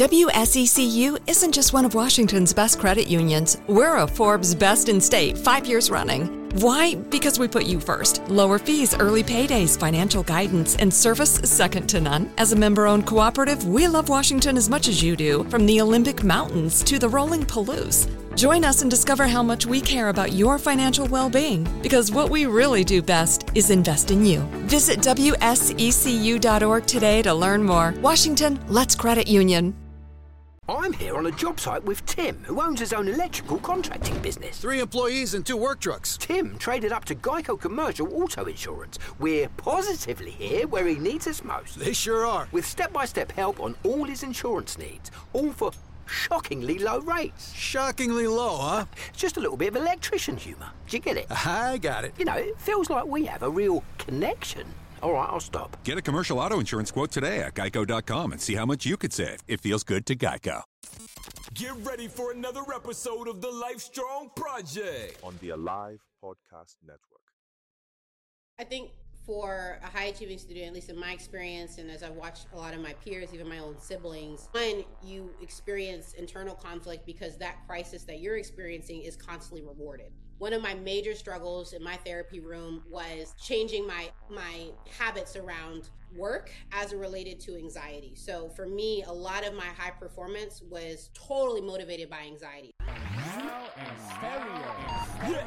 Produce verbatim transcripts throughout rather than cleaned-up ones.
W S E C U isn't just one of Washington's best credit unions. We're a Forbes Best in State five years running. Why? Because we put you first. Lower fees, early paydays, financial guidance, and service second to none. As a member-owned cooperative, we love Washington as much as you do, from the Olympic Mountains to the rolling Palouse. Join us and discover how much we care about your financial well-being, because what we really do best is invest in you. Visit W S E C U dot org today to learn more. Washington, let's credit union. I'm here on a job site with Tim, who owns his own electrical contracting business. Three employees and two work trucks. Tim traded up to Geico Commercial Auto Insurance. We're positively here where he needs us most. They sure are. With step-by-step help on all his insurance needs, all for shockingly low rates. Shockingly low, huh? It's just a little bit of electrician humour. Do you get it? I got it. You know, it feels like we have a real connection. All right, I'll stop. Get a commercial auto insurance quote today at geico dot com and see how much you could save. It feels good to Geico. Get ready for another episode of the Life Strong Project on the Alive Podcast Network. I think for a high-achieving student, at least in my experience, and as I've watched a lot of my peers, even my own siblings, one, you experience internal conflict because that crisis that you're experiencing is constantly rewarded. One of my major struggles in my therapy room was changing my my habits around work as it related to anxiety. So for me, a lot of my high performance was totally motivated by anxiety. Now and stereo. Stereo.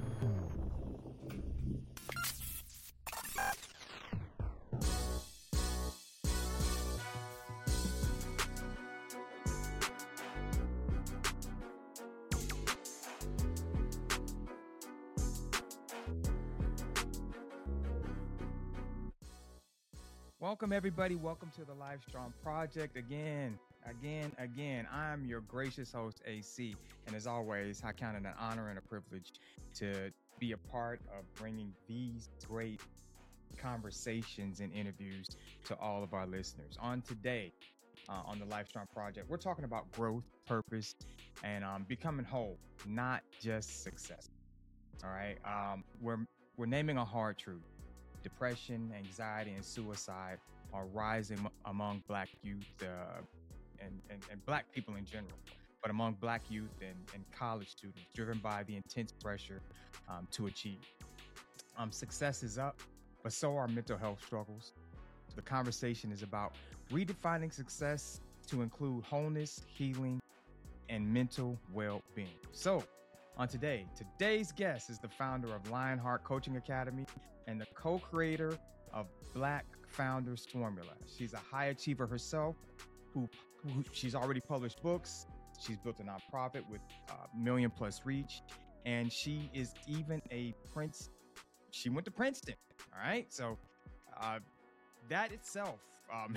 Welcome, everybody. Welcome to the Life Strong Project. Again, again, again, I'm your gracious host, A C. And as always, I count it an honor and a privilege to be a part of bringing these great conversations and interviews to all of our listeners. On today, uh, on the Life Strong Project, we're talking about growth, purpose, and um, becoming whole, not just success. All right. Um, we're we're naming a hard truth. Depression, anxiety, and suicide are rising among Black youth uh, and, and, and Black people in general, but among Black youth and, and college students, driven by the intense pressure um, to achieve. Um, success is up, but so are mental health struggles. The conversation is about redefining success to include wholeness, healing, and mental well-being. So, on today, today's guest is the founder of Lionheart Coaching Academy and the co-creator of Black Founders Formula. She's a high achiever herself, who, who she's already published books. She's built a nonprofit with uh, million plus reach, and she is even a Prince. She went to Princeton. All right, so uh, that itself, um,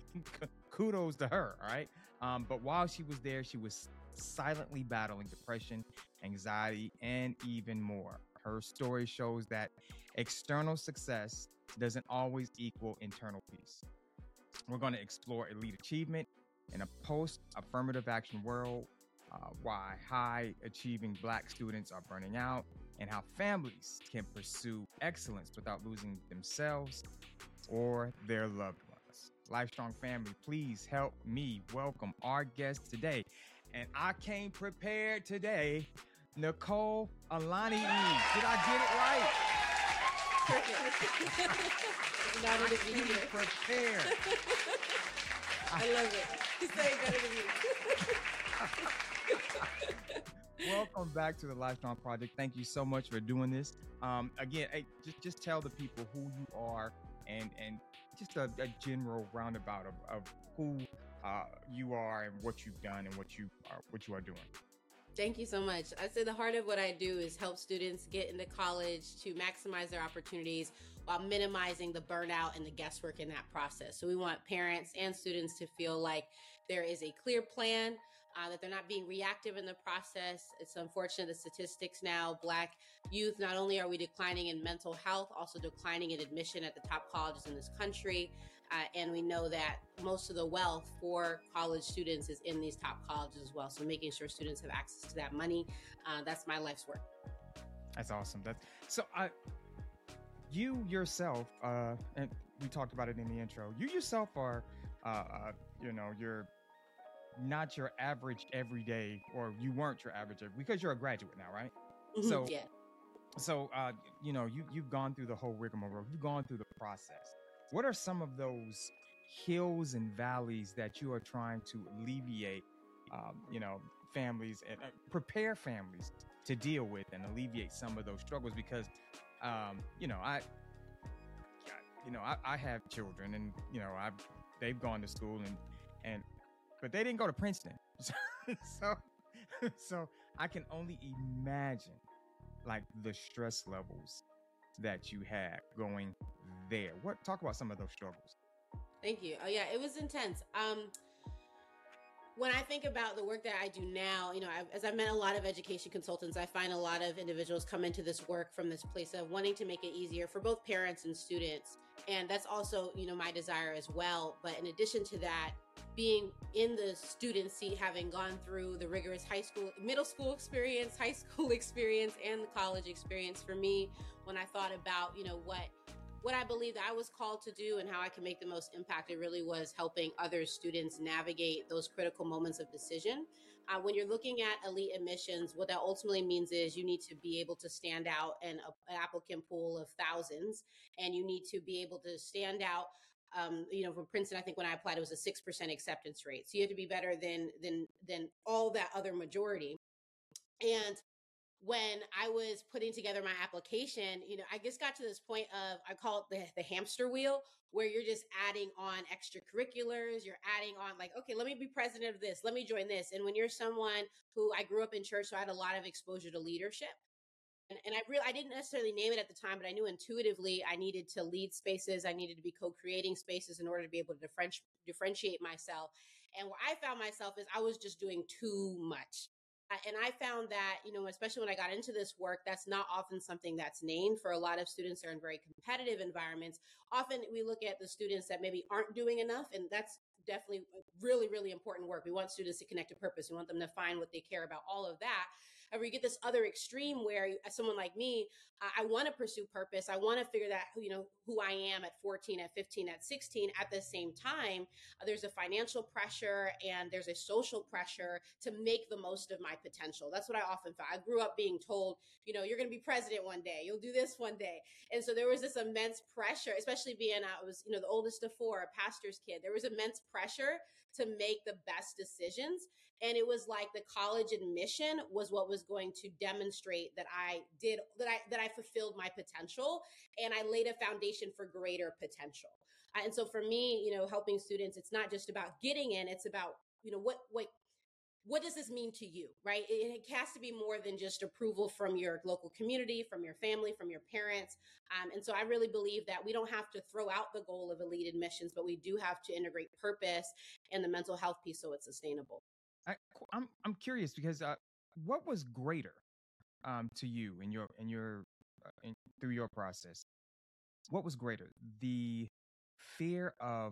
kudos to her. All right, um, but while she was there, she was silently battling depression, anxiety, and even more. Her story shows that external success doesn't always equal internal peace. We're going to explore elite achievement in a post-affirmative action world, uh, why high-achieving Black students are burning out, and how families can pursue excellence without losing themselves or their loved ones. Life Strong family, please help me welcome our guest today. And I came prepared today, Nicole Alani. Did I get it right? Not I in came the prepared. I love it. He's saying better than you. Welcome back to the Life Strong Project. Thank you so much for doing this. Um, again, hey, just just tell the people who you are and and just a, a general roundabout of, of who uh, you are and what you've done and what you are what you are doing. Thank you so much. I'd say the heart of what I do is help students get into college to maximize their opportunities while minimizing the burnout and the guesswork in that process. So we want parents and students to feel like there is a clear plan, uh, that they're not being reactive in the process. It's unfortunate, the statistics now, Black youth, not only are we declining in mental health, also declining in admission at the top colleges in this country. Uh, and we know that most of the wealth for college students is in these top colleges as well. So making sure students have access to that money, uh, that's my life's work. That's awesome. That's so. I, you yourself, uh, and we talked about it in the intro. You yourself are, uh, uh, you know, you're not your average everyday, or you weren't your average every- because you're a graduate now, right? Mhm, So, yeah. so uh, you know, you you've gone through the whole rigmarole. You've gone through the process. What are some of those hills and valleys that you are trying to alleviate? Um, you know, families and uh, prepare families to deal with and alleviate some of those struggles because, um, you know, I, you know, I, I have children, and you know, I they've gone to school and and but they didn't go to Princeton, so so, so I can only imagine like the stress levels that you had going there. What talk about some of those struggles? Thank you. Oh yeah, it was intense. Um, when I think about the work that I do now, you know, I've, as I've met a lot of education consultants, I find a lot of individuals come into this work from this place of wanting to make it easier for both parents and students. And that's also, you know, my desire as well. But in addition to that, being in the student seat, having gone through the rigorous high school, middle school experience, high school experience, and the college experience, for me, when I thought about, you know, what what I believed I was called to do and how I can make the most impact, it really was helping other students navigate those critical moments of decision. Uh, when you're looking at elite admissions, what that ultimately means is you need to be able to stand out in a, an applicant pool of thousands, and you need to be able to stand out. Um, you know, from Princeton, I think when I applied, it was a six percent acceptance rate. So you have to be better than than than all that other majority. And when I was putting together my application, you know, I just got to this point of, I call it the, the hamster wheel, where you're just adding on extracurriculars, you're adding on like, okay, let me be president of this, let me join this. And when you're someone who, I grew up in church, so I had a lot of exposure to leadership. And, and I really, I didn't necessarily name it at the time, but I knew intuitively I needed to lead spaces. I needed to be co-creating spaces in order to be able to differenti- differentiate myself. And where I found myself is I was just doing too much. And I found that, you know, especially when I got into this work, that's not often something that's named for a lot of students that are in very competitive environments. Often we look at the students that maybe aren't doing enough, and that's definitely really, really important work. We want students to connect to purpose. We want them to find what they care about, all of that. However, you get this other extreme where as someone like me, I, I want to pursue purpose. I want to figure that, you know, who I am at fourteen, at fifteen, at sixteen. At the same time, uh, there's a financial pressure and there's a social pressure to make the most of my potential. That's what I often found. I grew up being told, you know, you're going to be president one day. You'll do this one day. And so there was this immense pressure, especially being, I was, you know, the oldest of four, a pastor's kid. There was immense pressure to make the best decisions. And it was like the college admission was what was going to demonstrate that I did, that I, that I fulfilled my potential, and I laid a foundation for greater potential. Uh, and so for me, you know, helping students, it's not just about getting in, it's about, you know, what, what, what does this mean to you, right? It, it has to be more than just approval from your local community, from your family, from your parents. Um, and so I really believe that we don't have to throw out the goal of elite admissions, but we do have to integrate purpose and the mental health piece so it's sustainable. I, I'm I'm curious because uh, what was greater um, to you in your in your uh, in, through your process? What was greater, the fear of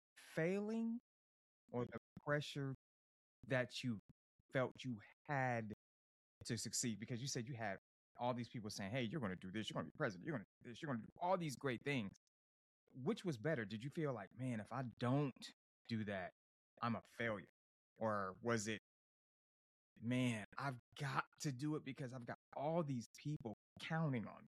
failing or the pressure that you felt you had to succeed? Because you said you had all these people saying, "Hey, you're going to do this. You're going to be president. You're going to do this. You're going to do all these great things." Which was better? Did you feel like, man, if I don't do that, I'm a failure? Or was it, man, I've got to do it because I've got all these people counting on me?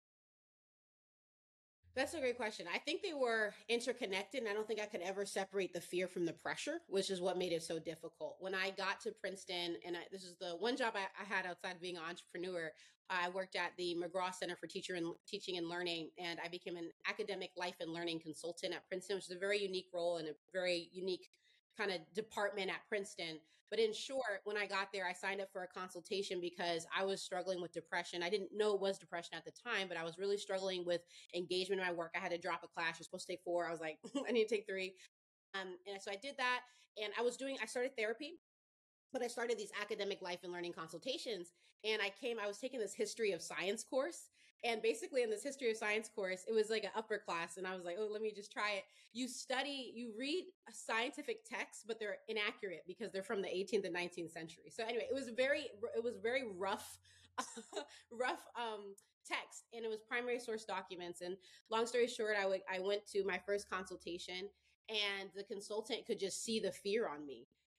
That's a great question. I think they were interconnected, and I don't think I could ever separate the fear from the pressure, which is what made it so difficult. When I got to Princeton, and I, this is the one job I, I had outside of being an entrepreneur, I worked at the McGraw Center for Teacher and Teaching and Learning, and I became an academic life and learning consultant at Princeton, which is a very unique role and a very unique kind of department at Princeton. But in short, when I got there, I signed up for a consultation because I was struggling with depression. I didn't know it was depression at the time, but I was really struggling with engagement in my work. I had to drop a class. I was supposed to take four. I was like, I need to take three. Um, and so I did that. And I was doing, I started therapy, but I started these academic life and learning consultations. And I came, I was taking this history of science course. And basically in this history of science course, it was like an upper class. And I was like, oh, let me just try it. You study, you read scientific texts, but they're inaccurate because they're from the eighteenth and nineteenth century. So anyway, it was very, it was very rough, rough um, text. And it was primary source documents. And long story short, I would, I went to my first consultation, and the consultant could just see the fear on me.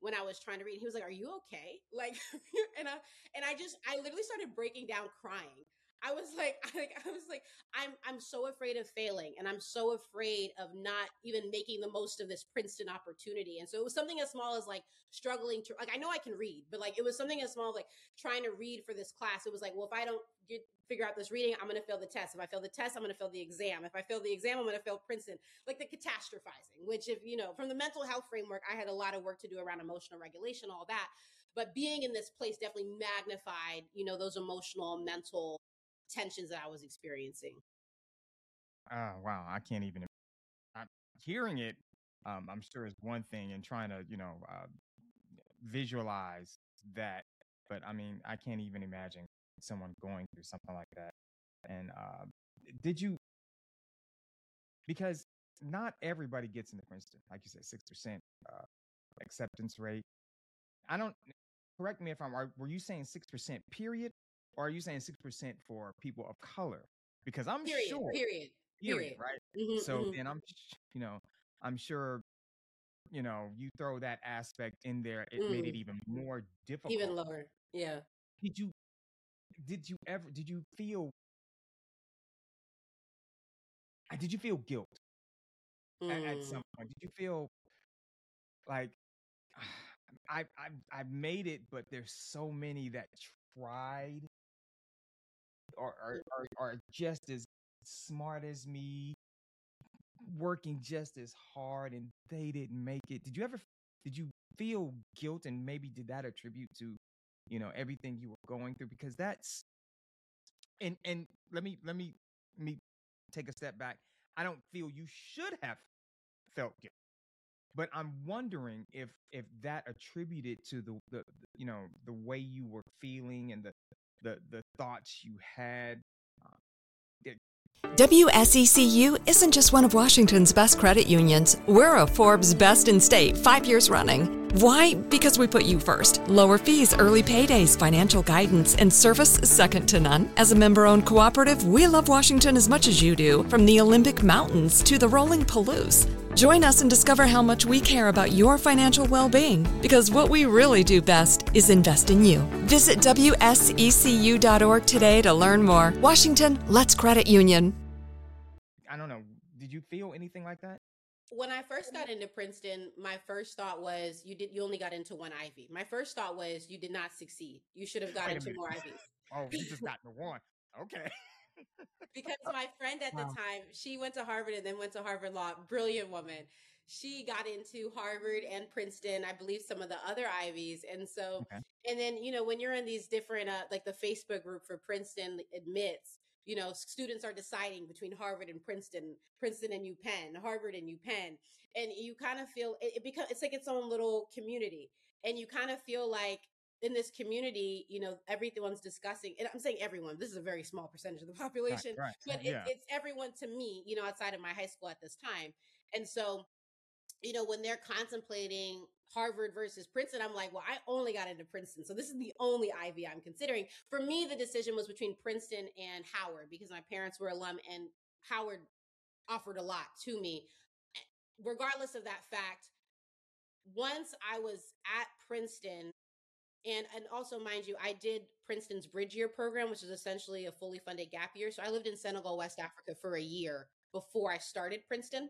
when I was trying to read. He was like, "Are you okay?" Like, and I, and I just, I literally started breaking down crying. I was like, I, like, I was like, I'm, I'm so afraid of failing, and I'm so afraid of not even making the most of this Princeton opportunity. And so it was something as small as like struggling to, like, I know I can read, but like, it was something as small as like trying to read for this class. It was like, well, if I don't get, figure out this reading, I'm going to fail the test. If I fail the test, I'm going to fail the exam. If I fail the exam, I'm going to fail Princeton. Like the catastrophizing, which, if you know, from the mental health framework, I had a lot of work to do around emotional regulation, all that. But being in this place definitely magnified, you know, those emotional, mental tensions that I was experiencing. Oh, wow. I can't even, I'm hearing it. Um, I'm sure is one thing, and trying to, you know, uh, visualize that. But I mean, I can't even imagine someone going through something like that. And uh, did you, because not everybody gets into Princeton, like you said, six percent uh, acceptance rate. I don't, correct me if I'm right. Were you saying six percent period? Or are you saying six percent for people of color? Because I'm period, sure. Period. Period. Right. Mm-hmm, so mm-hmm. then I'm, you know, I'm sure, you know, you throw that aspect in there, it mm. made it even more difficult. Even lower. Yeah. Did you, did you ever, did you feel, did you feel guilt mm. at, at some point? Did you feel like, I, I, I made it, but there's so many that tried or are, are, are just as smart as me, working just as hard, and they didn't make it? Did you ever, did you feel guilt, and maybe did that attribute to, you know, everything you were going through? Because that's, and, and let me, let me, let me take a step back. I don't feel you should have felt guilt, but I'm wondering if, if that attributed to the, the, you know, the way you were feeling and the, the, the thoughts you had. Uh, W S E C U isn't just one of Washington's best credit unions. We're a Forbes Best in State five years running. Why? Because we put you first. Lower fees, early paydays, financial guidance, and service second to none. As a member-owned cooperative, we love Washington as much as you do, from the Olympic Mountains to the rolling Palouse. Join us and discover how much we care about your financial well-being, because what we really do best is invest in you. Visit W S E C U dot org today to learn more. Washington, let's credit union. I don't know. Did you feel anything like that? When I first got into Princeton, my first thought was you did you only got into one Ivy. My first thought was you did not succeed. You should have gotten into more Ivies. Oh, you just got the one. Okay. Because my friend at wow. the time, she went to Harvard and then went to Harvard Law. Brilliant woman. She got into Harvard and Princeton, I believe some of the other Ivies. And so, okay. and then, you know, when you're in these different, uh, like the Facebook group for Princeton admits, you know, students are deciding between Harvard and Princeton, Princeton and UPenn, Harvard and UPenn. And you kind of feel it, it becomes, it's like its own little community. And you kind of feel like in this community, you know, everyone's discussing, and I'm saying everyone, this is a very small percentage of the population, right, right. but yeah. it, it's everyone to me, you know, outside of my high school at this time. And so, you know, when they're contemplating Harvard versus Princeton, I'm like, well, I only got into Princeton. So this is the only Ivy I'm considering. For me, the decision was between Princeton and Howard, because my parents were alum and Howard offered a lot to me. Regardless of that fact, once I was at Princeton, and, and also, mind you, I did Princeton's Bridge Year program, which is essentially a fully funded gap year. So I lived in Senegal, West Africa for a year before I started Princeton.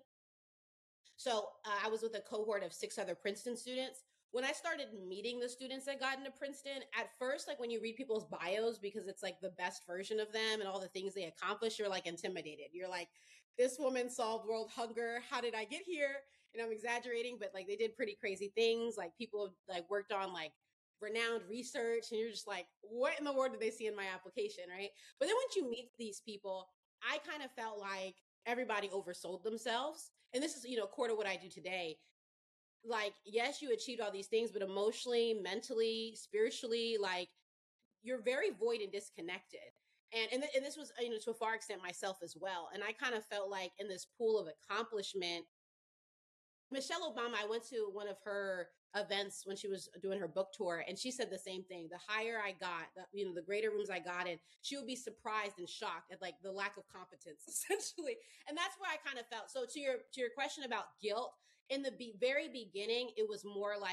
So uh, I was with a cohort of six other Princeton students. When I started meeting the students that got into Princeton, at first, like when you read people's bios, because it's like the best version of them and all the things they accomplished, you're like intimidated. You're like, this woman solved world hunger. How did I get here? And I'm exaggerating, but like they did pretty crazy things. Like people like worked on like renowned research, and you're just like, what in the world did they see in my application, right? But then once you meet these people, I kind of felt like everybody oversold themselves. And this is, you know, core to what I do today. Like, yes, you achieved all these things, but emotionally, mentally, spiritually, like you're very void and disconnected. And, and, th- and this was, you know, to a far extent myself as well. And I kind of felt like in this pool of accomplishment, Michelle Obama, I went to one of her events when she was doing her book tour, and she said the same thing. The higher I got, the, you know, the greater rooms I got in, she would be surprised and shocked at like the lack of competence, essentially. And that's where I kind of felt. So to your to your question about guilt, in the be- very beginning, it was more like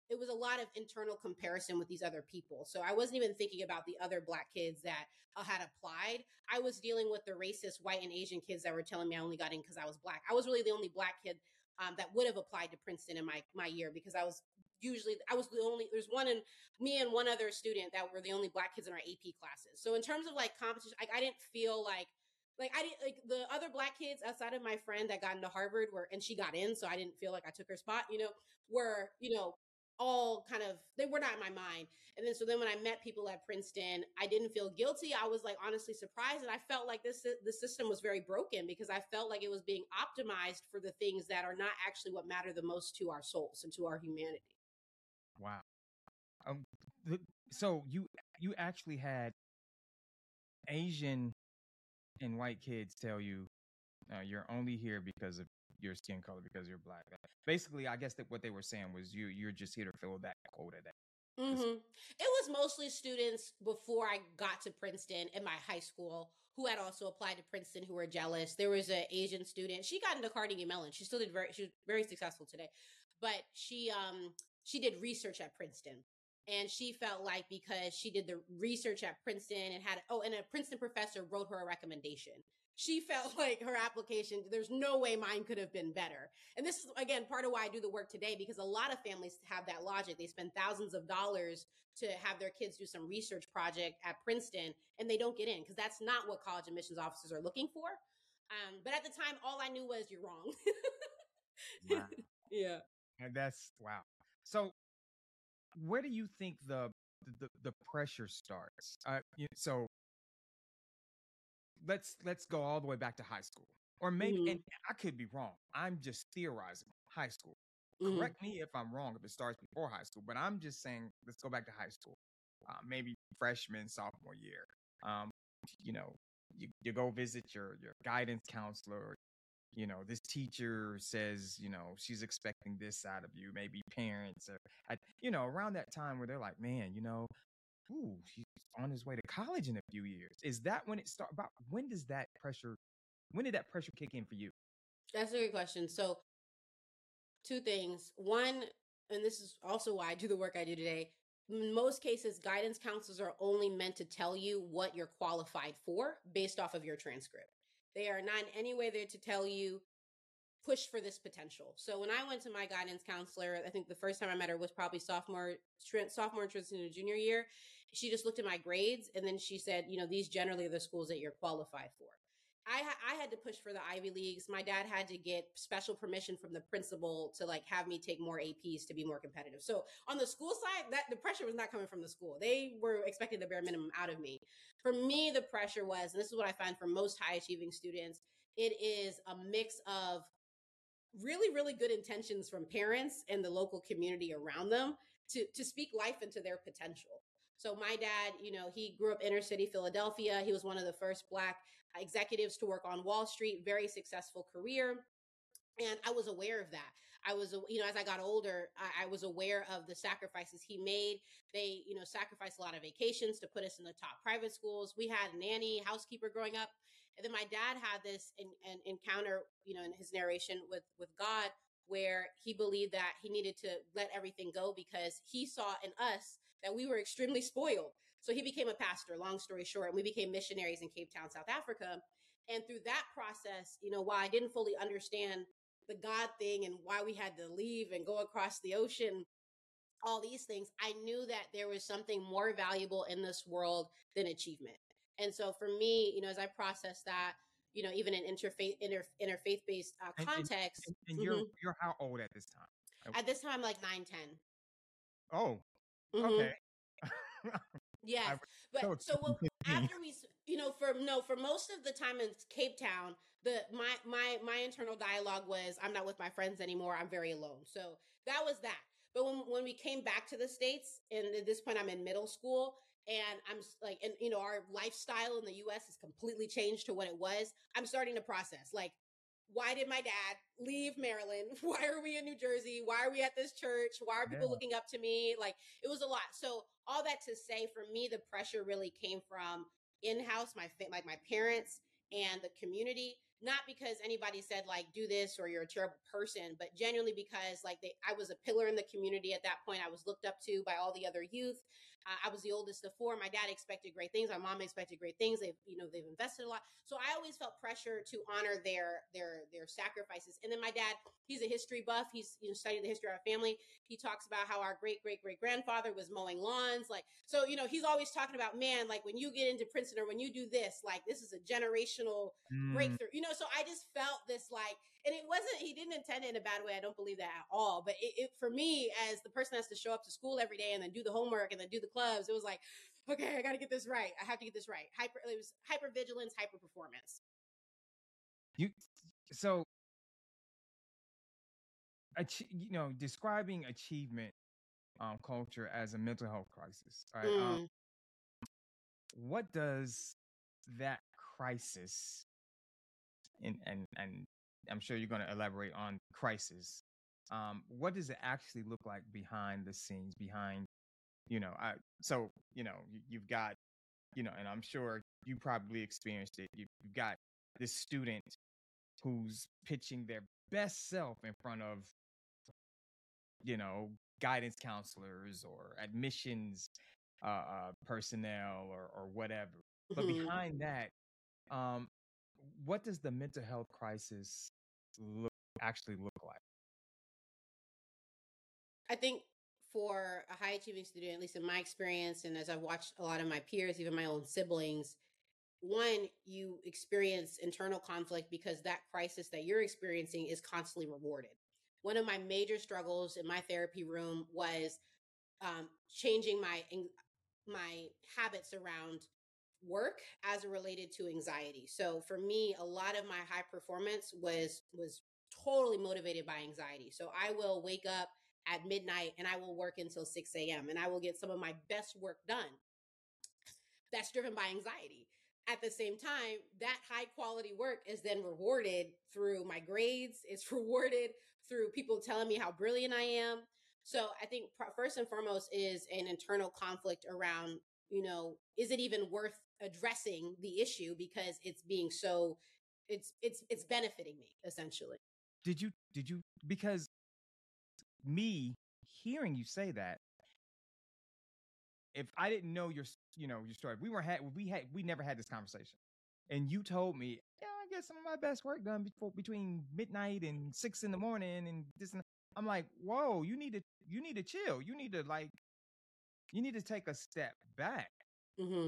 it was a lot of internal comparison with these other people. So I wasn't even thinking about the other Black kids that uh, had applied. I was dealing with the racist white and Asian kids that were telling me I only got in because I was Black. I was really the only Black kid um, that would have applied to Princeton in my my year, because I was usually, I was the only, there's one in me and one other student that were the only Black kids in our A P classes. So in terms of like competition, I, I didn't feel like, like I didn't, like the other Black kids outside of my friend that got into Harvard were, and she got in, so I didn't feel like I took her spot, you know, were, you know, all kind of, they were not in my mind. And then, so then when I met people at Princeton, I didn't feel guilty. I was like, honestly surprised. And I felt like this, the system was very broken, because I felt like it was being optimized for the things that are not actually what matter the most to our souls and to our humanity. Wow. Um, th- so you, you actually had Asian and white kids tell you, uh, you're only here because of your skin color, because you're Black. Basically, I guess that what they were saying was you you're just here to fill that quota. That mm-hmm. It was mostly students before I got to Princeton in my high school who had also applied to Princeton who were jealous. There was an Asian student. She got into Carnegie Mellon. She still did very. She was very successful today, but she um she did research at Princeton. And she felt like because she did the research at Princeton and had, oh, and a Princeton professor wrote her a recommendation. She felt like her application, there's no way mine could have been better. And this is, again, part of why I do the work today, because a lot of families have that logic. They spend thousands of dollars to have their kids do some research project at Princeton, and they don't get in, because that's not what college admissions officers are looking for. Um, but at the time, all I knew was, you're wrong. Wow. Yeah. And that's, wow. So where do you think the the, the pressure starts? Uh, you, so let's let's go all the way back to high school, or maybe, mm-hmm. and I could be wrong. I'm just theorizing high school. Mm-hmm. Correct me if I'm wrong, if it starts before high school. But I'm just saying, let's go back to high school. Uh, maybe freshman, sophomore year. Um, you know, you, you go visit your your guidance counselor. You know, this teacher says, you know, she's expecting this out of you. Maybe parents, or, you know, around that time where they're like, man, you know, ooh, he's on his way to college in a few years. Is that when it starts? About when does that pressure, when did that pressure kick in for you? That's a good question. So two things. One, and this is also why I do the work I do today. In most cases, guidance counselors are only meant to tell you what you're qualified for based off of your transcript. They are not in any way there to tell you, push for this potential. So when I went to my guidance counselor, I think the first time I met her was probably sophomore, sophomore transition to junior year. She just looked at my grades, and then she said, you know, these generally are the schools that you're qualified for. I, ha- I had to push for the Ivy Leagues. My dad had to get special permission from the principal to like have me take more A Ps to be more competitive. So on the school side, that the pressure was not coming from the school. They were expecting the bare minimum out of me. For me, the pressure was, and this is what I find for most high achieving students, it is a mix of really, really good intentions from parents and the local community around them to, to speak life into their potential. So my dad, you know, he grew up inner city Philadelphia. He was one of the first Black executives to work on Wall Street, very successful career. And I was aware of that. I was, you know, as I got older, I, I was aware of the sacrifices he made. They, you know, sacrificed a lot of vacations to put us in the top private schools. We had a nanny, housekeeper growing up. And then my dad had this in, in, encounter, you know, in his narration with, with God, where he believed that he needed to let everything go because he saw in us that we were extremely spoiled. So he became a pastor, long story short, and we became missionaries in Cape Town, South Africa. And through that process, you know, while I didn't fully understand the God thing and why we had to leave and go across the ocean, all these things, I knew that there was something more valuable in this world than achievement. And so for me, you know, as I process that, you know, even in interfaith, inter, interfaith-based uh, context. And, and, and you're, mm-hmm. you're how old at this time? At this time, like nine, ten. Oh, mm-hmm. okay. Yes. But so well, after we, you know, for no, for most of the time in Cape Town, the my my my internal dialogue was, I'm not with my friends anymore. I'm very alone. So that was that. But when when we came back to the States, and at this point I'm in middle school, and I'm like, and you know, our lifestyle in the U S has completely changed to what it was. I'm starting to process, like, why did my dad leave Maryland? Why are we in New Jersey? Why are we at this church? Why are people yeah. looking up to me? Like, it was a lot. So all that to say, for me, the pressure really came from in-house, my like my parents and the community, not because anybody said like, do this or you're a terrible person, but genuinely because like they, I was a pillar in the community at that point. I was looked up to by all the other youth. Uh, I was the oldest of four. My dad expected great things. My mom expected great things. They've, you know, they've invested a lot. So I always felt pressure to honor their, their, their sacrifices. And then my dad, he's a history buff. He's, you know, studied the history of our family. He talks about how our great, great, great grandfather was mowing lawns. Like, so, you know, he's always talking about, man, like when you get into Princeton or when you do this, like this is a generational Mm. breakthrough, you know? So I just felt this like, and it wasn't, he didn't intend it in a bad way. I don't believe that at all. But it, it for me, as the person that has to show up to school every day and then do the homework and then do the clubs, it was like, okay, I got to get this right. I have to get this right. Hyper, it was hyper vigilance, hyper performance. You so ach- you know, describing achievement um, culture as a mental health crisis. Right? Mm. Um, what does that crisis, and and and I'm sure you're going to elaborate on crisis. Um, what does it actually look like behind the scenes? Behind, you know, I so you know you, you've got, you know, and I'm sure you probably experienced it. You, you've got this student who's pitching their best self in front of, you know, guidance counselors or admissions uh, uh, personnel or or whatever. But Mhm. behind that, um, what does the mental health crisis look actually look like? I think for a high achieving student, at least in my experience, and as I've watched a lot of my peers, even my own siblings, one, you experience internal conflict because that crisis that you're experiencing is constantly rewarded. One of my major struggles in my therapy room was um, changing my ang- my habits around work as it related to anxiety. So for me, a lot of my high performance was was totally motivated by anxiety. So I will wake up at midnight and I will work until six a.m. and I will get some of my best work done. That's driven by anxiety. At the same time, that high quality work is then rewarded through my grades. It's rewarded through people telling me how brilliant I am. So I think pr- first and foremost is an internal conflict around, you know, is it even worth addressing the issue because it's being so, it's it's it's benefiting me essentially. Did you did you because me hearing you say that, if I didn't know your s- you know your story, we weren't had we had we never had this conversation, and you told me, yeah, I get some of my best work done before between midnight and six in the morning, and this and I'm like, whoa, you need to you need to chill, you need to like you need to take a step back. Hmm.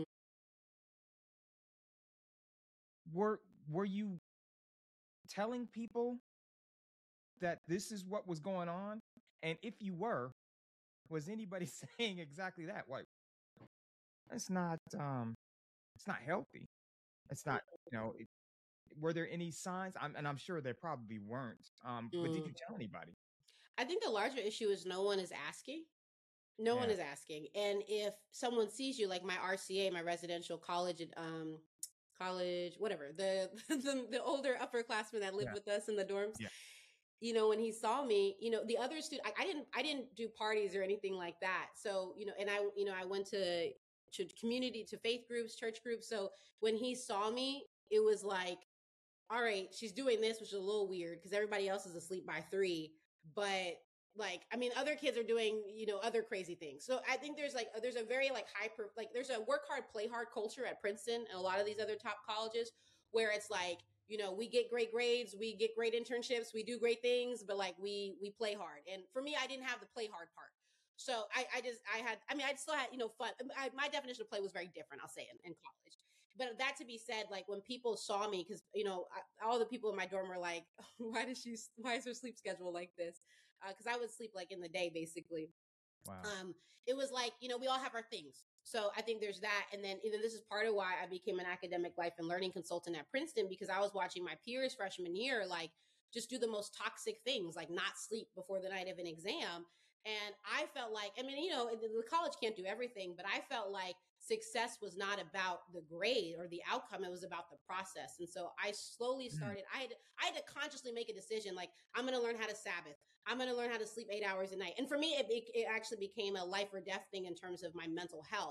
Were were you telling people that this is what was going on? And if you were, was anybody saying exactly that? Like, that's not um it's not healthy. It's not, you know, it, were there any signs? I'm, and I'm sure there probably weren't. Um, but did you tell anybody? I think the larger issue is no one is asking. No one Yeah. is asking. And if someone sees you, like my R C A, my residential college, um, college, whatever, the, the, the older upperclassmen that lived Yeah. with us in the dorms, Yeah. you know, when he saw me, you know, the other student, I, I didn't, I didn't do parties or anything like that. So, you know, and I, you know, I went to, to community, to faith groups, church groups. So when he saw me, it was like, all right, she's doing this, which is a little weird because everybody else is asleep by three. But like, I mean, other kids are doing, you know, other crazy things. So I think there's like, there's a very like hyper, like there's a work hard, play hard culture at Princeton and a lot of these other top colleges where it's like, you know, we get great grades, we get great internships, we do great things, but like we, we play hard. And for me, I didn't have the play hard part. So I, I just, I had, I mean, I still had, you know, fun. I, my definition of play was very different, I'll say, in, in college. But that to be said, like when people saw me, because, you know, I, all the people in my dorm were like, why does she, why is her sleep schedule like this? Because uh, I would sleep like in the day, basically. Wow. Um, it was like, you know, we all have our things. So I think there's that. And then even this is part of why I became an academic life and learning consultant at Princeton, because I was watching my peers freshman year, like just do the most toxic things, like not sleep before the night of an exam. And I felt like, I mean, you know, the college can't do everything, but I felt like success was not about the grade or the outcome. It was about the process. And so I slowly started, I had, I had to consciously make a decision. Like, I'm going to learn how to Sabbath. I'm going to learn how to sleep eight hours a night. And for me, it, it, it actually became a life or death thing in terms of my mental health,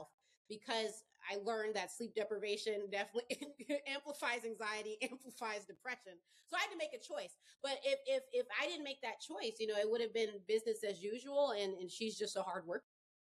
because I learned that sleep deprivation definitely amplifies anxiety, amplifies depression. So I had to make a choice. But if if if I didn't make that choice, you know, it would have been business as usual, and, and she's just a hard worker.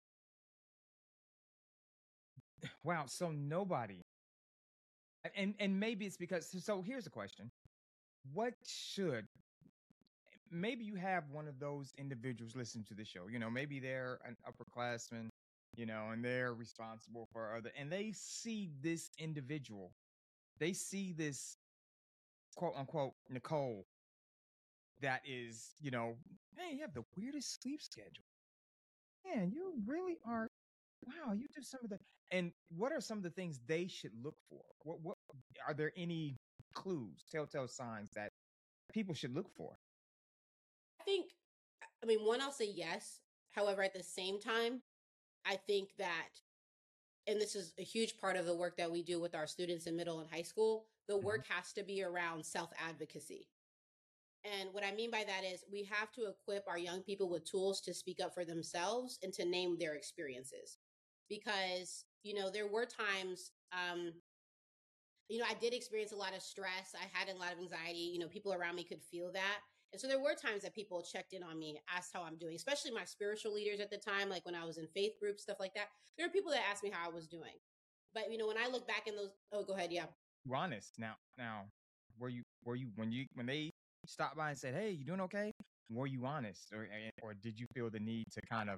Wow. So nobody, and and maybe it's because. So here's a question: what should maybe you have one of those individuals listen to the show? You know, maybe they're an upperclassman, you know, and they're responsible for other, and they see this individual, they see this quote unquote Nicole that is, you know, hey, you have the weirdest sleep schedule. Man, you really are. Wow, you do some of the. And what are some of the things they should look for? What what are there any clues, telltale signs that people should look for? I think, I mean, one, I'll say yes. However, at the same time, I think that, and this is a huge part of the work that we do with our students in middle and high school, the work has to be around self-advocacy. And what I mean by that is we have to equip our young people with tools to speak up for themselves and to name their experiences. Because, you know, there were times, um, you know, I did experience a lot of stress. I had a lot of anxiety. You know, people around me could feel that. And so there were times that people checked in on me, asked how I'm doing, especially my spiritual leaders at the time, like when I was in faith groups, stuff like that. There were people that asked me how I was doing. But, you know, when I look back in those, oh, go ahead. Yeah. We're honest. Now, now, were you, were you, when you, when they stopped by and said, hey, you doing okay? Were you honest? Or, or did you feel the need to kind of,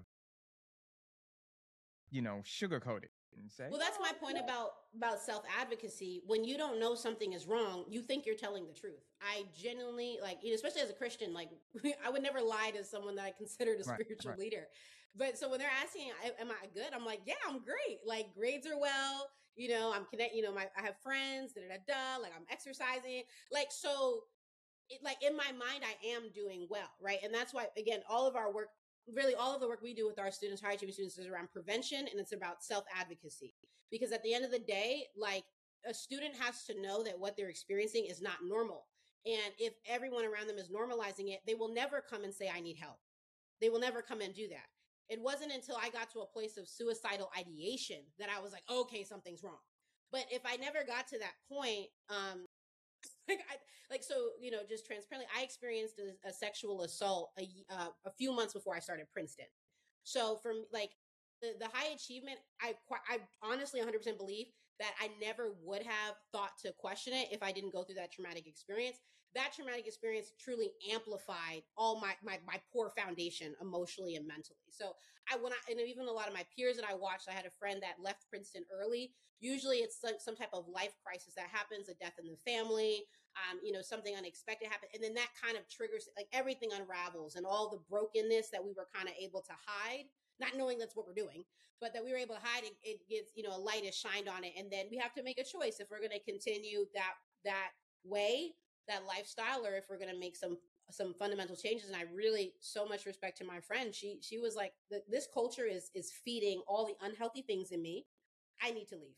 you know, sugarcoat it and say, well, that's my point about, about self-advocacy. When you don't know something is wrong, you think you're telling the truth. I genuinely, like, you know, especially as a Christian, like I would never lie to someone that I considered a Right, spiritual right. leader. But so when they're asking, am I good? I'm like, yeah, I'm great. Like grades are well, you know, I'm connect, you know, my, I have friends, da, da, da, da, like I'm exercising. Like, so it, like in my mind, I am doing well. Right. And that's why, again, all of our work, really all of the work we do with our students, high achieving students, is around prevention, and it's about self-advocacy. Because at the end of the day, like a student has to know that what they're experiencing is not normal. And if everyone around them is normalizing it, they will never come and say, I need help. They will never come and do that. It wasn't until I got to a place of suicidal ideation that I was like, okay, something's wrong. But if I never got to that point, um, like, I, like, so, you know, just transparently, I experienced a, a sexual assault a, uh, a few months before I started Princeton. So from like the, the high achievement, I, I honestly one hundred percent believe that I never would have thought to question it if I didn't go through that traumatic experience. That traumatic experience truly amplified all my, my, my poor foundation emotionally and mentally. So I, when I, and even a lot of my peers that I watched, I had a friend that left Princeton early. Usually it's some, some type of life crisis that happens, a death in the family, um, you know, something unexpected happened. And then that kind of triggers, like everything unravels, and all the brokenness that we were kind of able to hide, not knowing that's what we're doing, but that we were able to hide, it, it gets, you know, a light is shined on it. And then we have to make a choice if we're going to continue that, that way, that lifestyle, or if we're going to make some some fundamental changes. And I really so much respect to my friend. She she was like, this culture is is feeding all the unhealthy things in me. I need to leave.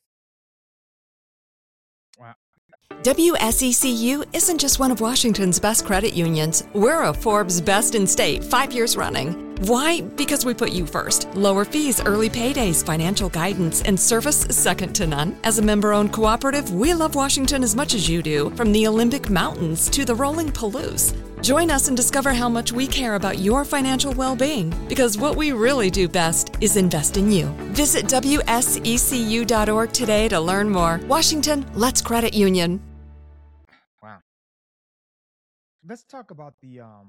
Wow. W S E C U isn't just one of Washington's best credit unions. We're a Forbes Best in State five years running. Why? Because we put you first. Lower fees, early paydays, financial guidance, and service second to none. As a member-owned cooperative, we love Washington as much as you do, from the Olympic Mountains to the rolling Palouse. Join us and discover how much we care about your financial well-being, because what we really do best is invest in you. Visit W S E C U dot org today to learn more. Washington, let's credit union. Wow. Let's talk about the um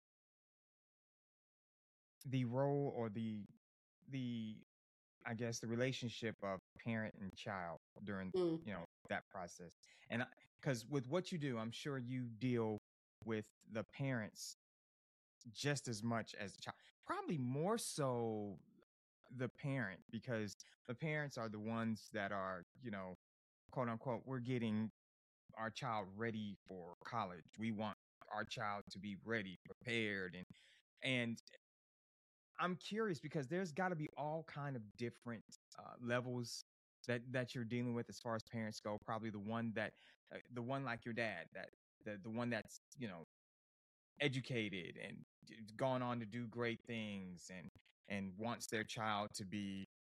the role, or the the I guess the relationship of parent and child during Mm. you know that process. And because with what you do, I'm sure you deal with the parents just as much as the child, probably more so the parent, because the parents are the ones that are, you know, quote unquote, we're getting our child ready for college. We want our child to be ready, prepared, and and I'm curious because there's got to be all kind of different uh, levels that that you're dealing with as far as parents go. Probably the one that uh, the one like your dad, that the the one that's, you know, educated and d- gone on to do great things, and and wants their child to be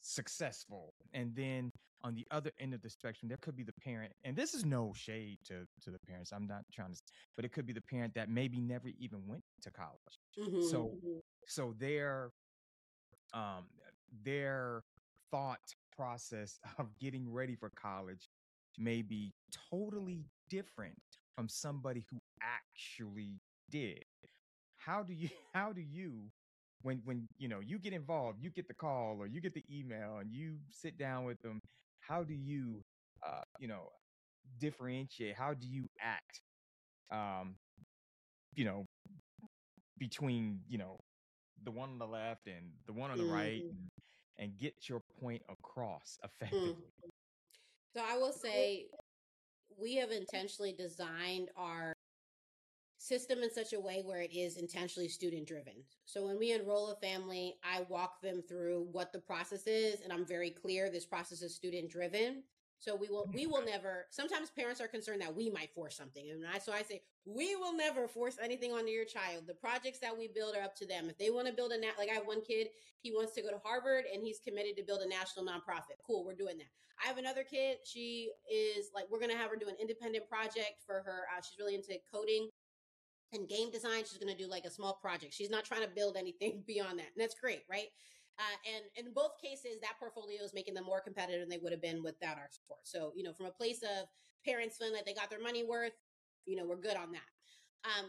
successful. And then on the other end of the spectrum, there could be the parent, and this is no shade to, to the parents. I'm not trying to, but it could be the parent that maybe never even went to college. Mm-hmm. So, so their, um, their thought process of getting ready for college may be totally different from somebody who actually did. How do you, how do you, when, when, you know, you get involved, you get the call or you get the email and you sit down with them, how do you, uh, you know, differentiate? How do you act, um, you know, between, you know, the one on the left and the one on the right, Mm-hmm. and, and get your point across effectively? Mm. So I will say we have intentionally designed our system in such a way where it is intentionally student driven. So when we enroll a family, I walk them through what the process is, and I'm very clear this process is student driven. So we will we will never, sometimes parents are concerned that we might force something. And I so I say, we will never force anything onto your child. The projects that we build are up to them. If they want to build a nat like I have one kid, he wants to go to Harvard and he's committed to build a national nonprofit. Cool, we're doing that. I have another kid, she is like, we're gonna have her do an independent project for her. Uh, she's really into coding and game design. She's going to do like a small project. She's not trying to build anything beyond that. And that's great, right? Uh, and in both cases, that portfolio is making them more competitive than they would have been without our support. So, you know, from a place of parents feeling like they got their money worth, you know, we're good on that. Um,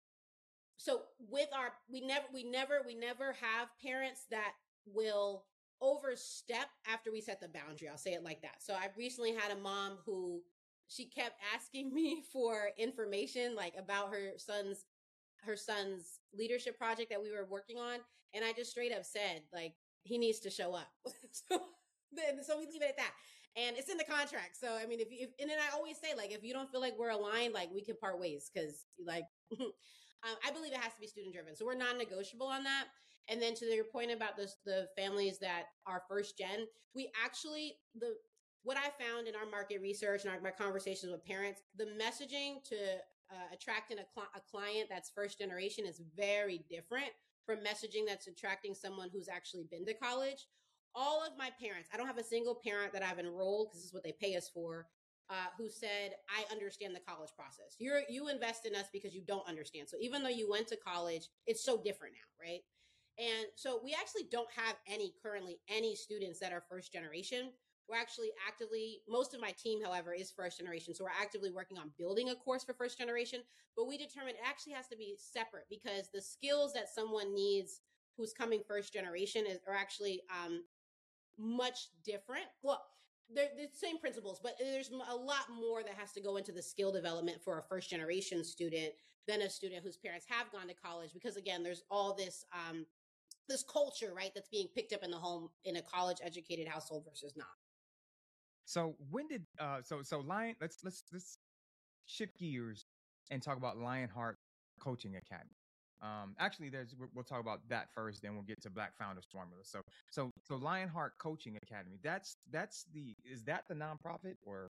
so with our, we never, we never, we never have parents that will overstep after we set the boundary. I'll say it like that. So I recently had a mom who, she kept asking me for information like about her son's her son's leadership project that we were working on, and I just straight up said like he needs to show up. so then so we leave it at that, and it's in the contract. So I mean, if, if and then I always say like if you don't feel like we're aligned, like we can part ways because like um, I believe it has to be student driven. So we're non-negotiable on that. And then to your point about this, the families that are first gen, we actually the what I found in our market research and our, my conversations with parents, the messaging to uh, attracting a, cl- a client that's first generation is very different from messaging that's attracting someone who's actually been to college. All of my parents, I don't have a single parent that I've enrolled, because this is what they pay us for, uh, who said, I understand the college process. You're, you invest in us because you don't understand. So even though you went to college, it's so different now, right? And so we actually don't have any currently any students that are first generation. We're actually actively, most of my team, however, is first generation. So we're actively working on building a course for first generation, but we determined it actually has to be separate because the skills that someone needs who's coming first generation is, are actually um, much different. Well, they're the same principles, but there's a lot more that has to go into the skill development for a first generation student than a student whose parents have gone to college. Because again, there's all this, um, this culture, right, that's being picked up in the home in a college educated household versus not. So when did uh so so Lion let's let's let's shift gears and talk about Lionheart Coaching Academy. Um actually there's we'll talk about that first, then we'll get to Black Founders Formula. So so so Lionheart Coaching Academy, that's that's the is that the nonprofit or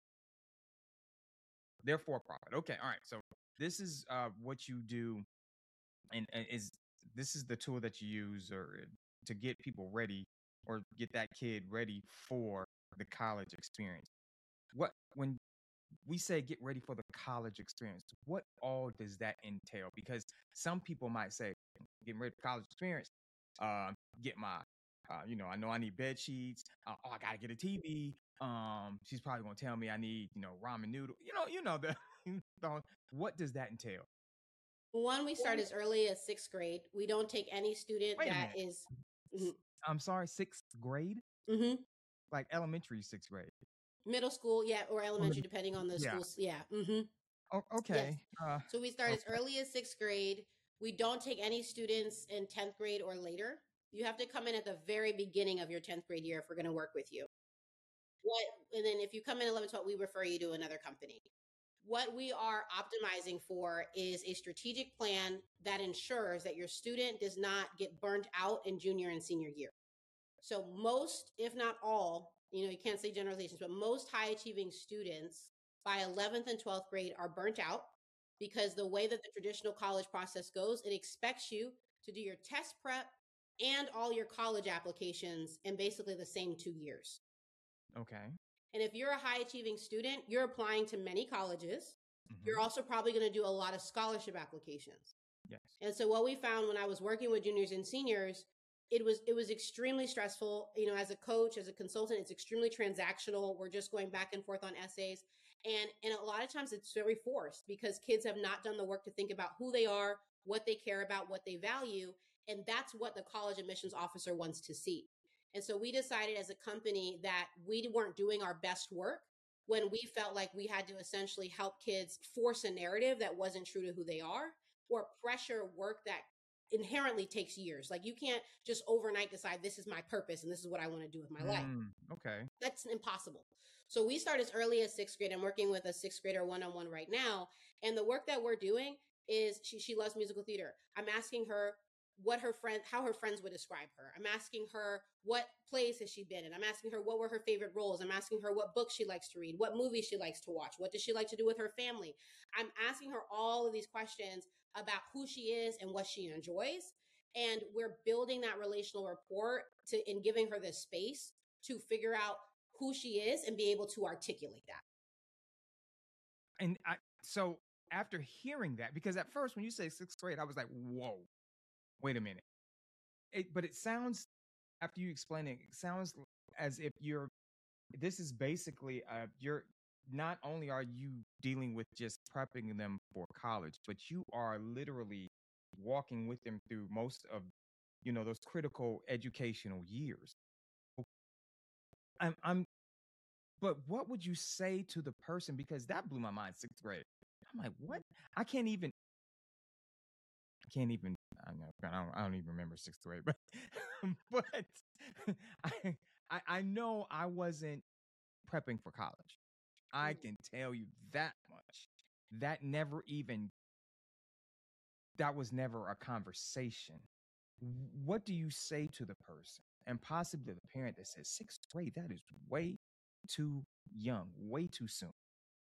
they're for profit? Okay, all right. So this is uh what you do, and, and is this is the tool that you use or to get people ready or get that kid ready for the college experience. What when we say get ready for the college experience, what all does that entail? Because some people might say, getting ready for college experience, uh, get my, uh, you know, I know I need bed sheets. Uh, oh, I gotta get a T V. Um, she's probably gonna tell me I need, you know, ramen noodle. You know, you know the. What does that entail? One, we start as early as sixth grade. We don't take any student Wait a that minute. is. Mhm. I'm sorry, sixth grade, Mhm. like elementary sixth grade. Middle school, yeah, or elementary, depending on the Yeah. schools. Yeah. Mm-hmm. Oh, okay. Yes. Uh, So we start as okay. early as sixth grade. We don't take any students in tenth grade or later. You have to come in at the very beginning of your tenth grade year if we're going to work with you. What, and then if you come in eleven, twelve, we refer you to another company. What we are optimizing for is a strategic plan that ensures that your student does not get burnt out in junior and senior year. So most, if not all, you know, you can't say generalizations, but most high achieving students by eleventh and twelfth grade are burnt out because the way that the traditional college process goes, it expects you to do your test prep, and all your college applications in basically the same two years. Okay. And if you're a high achieving student, you're applying to many colleges. Mhm. You're also probably going to do a lot of scholarship applications. Yes. And so what we found when I was working with juniors and seniors, it was it was extremely stressful. You know, as a coach, as a consultant, it's extremely transactional. We're just going back and forth on essays. And, and a lot of times it's very forced because kids have not done the work to think about who they are, what they care about, what they value. And that's what the college admissions officer wants to see. And so we decided as a company that we weren't doing our best work when we felt like we had to essentially help kids force a narrative that wasn't true to who they are, or pressure work that inherently takes years. Like you can't just overnight decide this is my purpose and this is what I want to do with my life. Mm, okay. That's impossible. So we start as early as sixth grade. I'm working with a sixth grader one-on-one right now. And the work that we're doing is she, she loves musical theater. I'm asking her what her friend, how her friends would describe her. I'm asking her what plays has she been in. I'm asking her what were her favorite roles. I'm asking her what books she likes to read, what movies she likes to watch. What does she like to do with her family? I'm asking her all of these questions about who she is and what she enjoys. And we're building that relational rapport to, and giving her the space to figure out who she is and be able to articulate that. And I, so after hearing that, because at first when you say sixth grade, I was like, whoa, wait a minute. It, but it sounds, after you explain it, it sounds as if you're, this is basically, uh, you're, not only are you dealing with just prepping them for college, but you are literally walking with them through most of, you know, those critical educational years. I'm, I'm, but what would you say to the person? Because that blew my mind, sixth grade. I'm like, what? I can't even, I can't even, I don't, I don't, I don't even remember sixth grade, but, but I, I, I know I wasn't prepping for college. I can tell you that much. That never even, that was never a conversation. What do you say to the person and possibly the parent that says sixth grade, that is way too young, way too soon?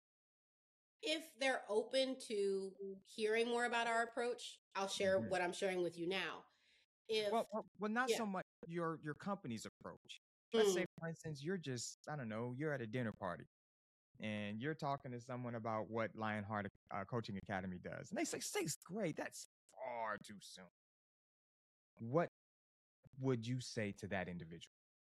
If they're open to hearing more about our approach, I'll share Mhm. what I'm sharing with you now. If Well, well, well not yeah. so much your, your company's approach. Let's Mm. say, for instance, you're just, I don't know, you're at a dinner party and you're talking to someone about what Lionheart uh, Coaching Academy does. And they say, sixth grade, that's far too soon. What would you say to that individual?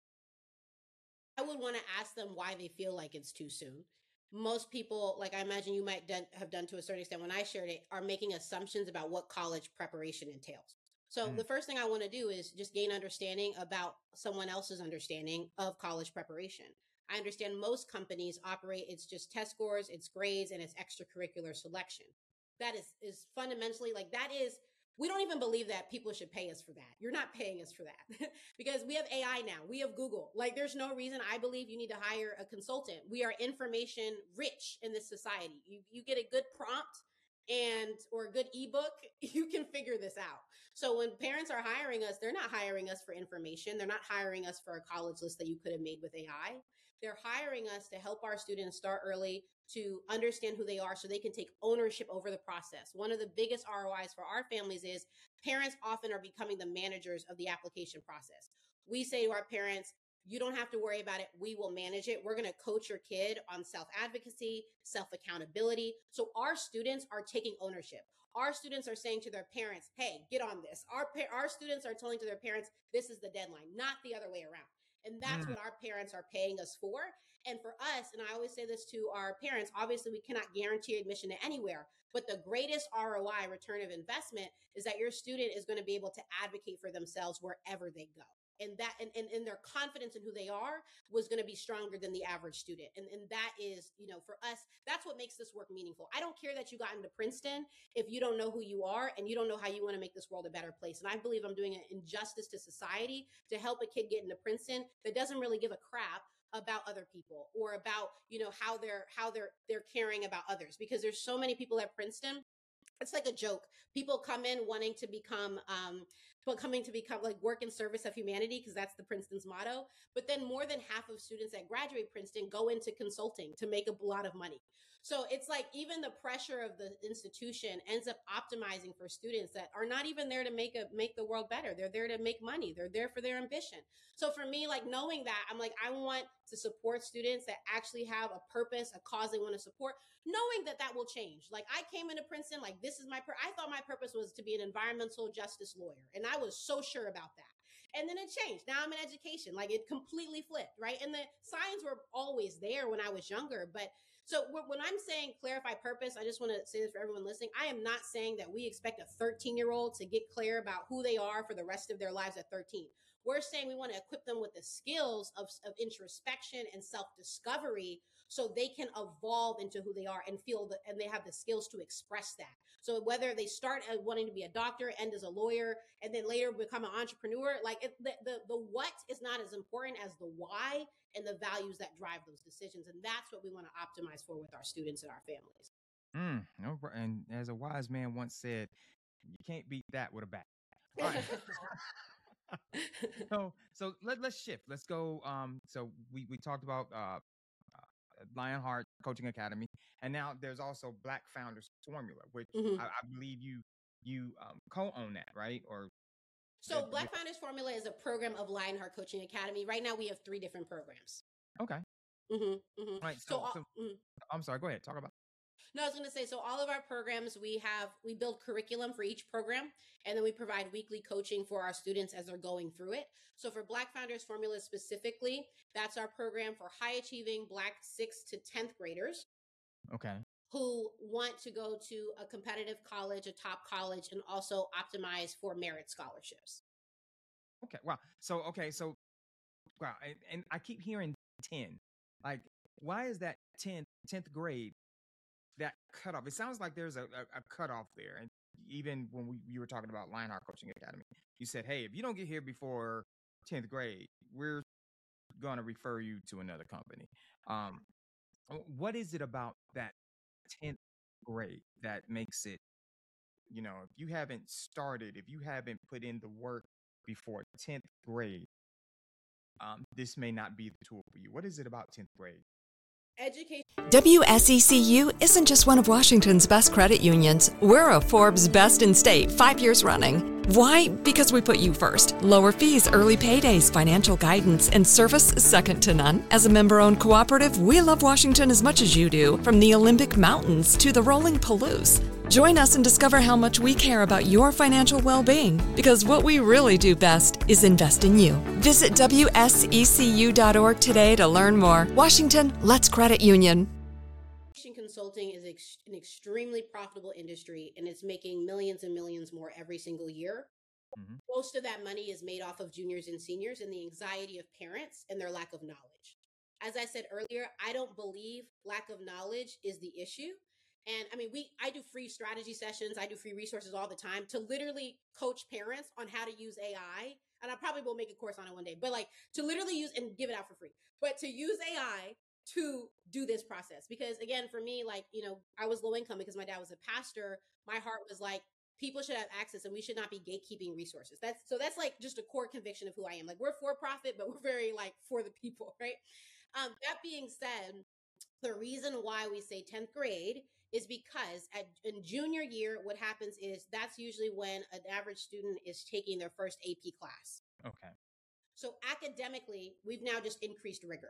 I would want to ask them why they feel like it's too soon. Most people, like I imagine you might done, have done to a certain extent when I shared it, are making assumptions about what college preparation entails. So Mm. the first thing I want to do is just gain understanding about someone else's understanding of college preparation. I understand most companies operate, it's just test scores, it's grades, and it's extracurricular selection. That is, is fundamentally like that is, we don't even believe that people should pay us for that. You're not paying us for that because we have A I now. We have Google. Like there's no reason I believe you need to hire a consultant. We are information rich in this society. You, you get a good prompt and or a good ebook, you can figure this out. So when parents are hiring us, they're not hiring us for information. They're not hiring us for a college list that you could have made with A I. They're hiring us to help our students start early, to understand who they are so they can take ownership over the process. One of the biggest R O Is for our families is parents often are becoming the managers of the application process. We say to our parents, you don't have to worry about it. We will manage it. We're going to coach your kid on self-advocacy, self-accountability. So our students are taking ownership. Our students are saying to their parents, hey, get on this. Our, our students are telling to their parents, this is the deadline, not the other way around. And that's mm. what our parents are paying us for. And for us, and I always say this to our parents, obviously we cannot guarantee admission to anywhere, but the greatest R O I, return of investment, is that your student is going to be able to advocate for themselves wherever they go. And that, and, and, and their confidence in who they are was going to be stronger than the average student. And, and that is, you know, for us, that's what makes this work meaningful. I don't care that you got into Princeton if you don't know who you are and you don't know how you want to make this world a better place. And I believe I'm doing an injustice to society to help a kid get into Princeton that doesn't really give a crap about other people or about, you know, how they're, how they're, they're caring about others, because there's so many people at Princeton. It's like a joke. People come in wanting to become, um, but coming to become like work in service of humanity, because that's the Princeton's motto. But then more than half of students that graduate Princeton go into consulting to make a lot of money. So it's like even the pressure of the institution ends up optimizing for students that are not even there to make a make the world better. They're there to make money. They're there for their ambition. So for me, like knowing that, I'm like, I want to support students that actually have a purpose, a cause they want to support, knowing that that will change. Like I came into Princeton, like this is my, pur- I thought my purpose was to be an environmental justice lawyer. And I was so sure about that. And then it changed. Now I'm in education. Like it completely flipped, right? And the signs were always there when I was younger. But so when I'm saying clarify purpose, I just want to say this for everyone listening. I am not saying that we expect a thirteen year old to get clear about who they are for the rest of their lives at thirteen. We're saying we want to equip them with the skills of, of introspection and self-discovery so they can evolve into who they are and feel that, and they have the skills to express that. So whether they start as wanting to be a doctor, end as a lawyer, and then later become an entrepreneur, like it, the, the, the what is not as important as the why and the values that drive those decisions. And that's what we want to optimize for with our students and our families. Mm, no, and as a wise man once said, you can't beat that with a bat. All right. so so let, let's shift. Let's go. Um, so we, we talked about uh, uh, Lionheart Coaching Academy, and now there's also Black Founders Formula, which Mm-hmm. I, I believe you you um, co-own that, right? Or So uh, Black Founders Formula is a program of Lionheart Coaching Academy. Right now we have three different programs. okay. Mm-hmm, mm-hmm. All right. So, So, all- so mm. I'm sorry. Go ahead. Talk about. No, I was going to say, so all of our programs, we have, we build curriculum for each program, and then we provide weekly coaching for our students as they're going through it. So for Black Founders Formula specifically, that's our program for high achieving Black sixth to tenth graders Okay. who want to go to a competitive college, a top college, and also optimize for merit scholarships. Okay. Wow. So okay. So wow. And, and I keep hearing ten. Like, why is that tenth tenth grade that cutoff? It sounds like there's a, a, a cutoff there. And even when we you were talking about Lionheart Coaching Academy, you said, hey, if you don't get here before tenth grade, we're gonna refer you to another company. Um, what is it about that tenth grade that makes it, you know, if you haven't started, if you haven't put in the work before tenth grade, um, this may not be the tool for you. What is it about tenth grade? Education. W S E C U isn't just one of Washington's best credit unions. We're a Forbes Best in State five years running. Why? Because we put you first. Lower fees, early paydays, financial guidance, and service second to none. As a member-owned cooperative, we love Washington as much as you do, from the Olympic Mountains to the rolling Palouse. Join us and discover how much we care about your financial well-being, because what we really do best is invest in you. Visit W S E C U dot org today to learn more. Washington, let's credit union. Consulting is ex- an extremely profitable industry, and it's making millions and millions more every single year. Mm-hmm. Most of that money is made off of juniors and seniors and the anxiety of parents and their lack of knowledge. As I said earlier, I don't believe lack of knowledge is the issue. And I mean, we I do free strategy sessions. I do free resources all the time to literally coach parents on how to use A I. And I probably will make a course on it one day, but like to literally use and give it out for free, but to use A I to do this process. Because again, for me, like, you know, I was low income because my dad was a pastor. My heart was like, people should have access and we should not be gatekeeping resources. That's so that's like just a core conviction of who I am. Like, we're for profit, but we're very like for the people, right? Um, that being said, the reason why we say tenth grade is because at, in junior year, what happens is that's usually when an average student is taking their first A P class. Okay. So academically, we've now just increased rigor.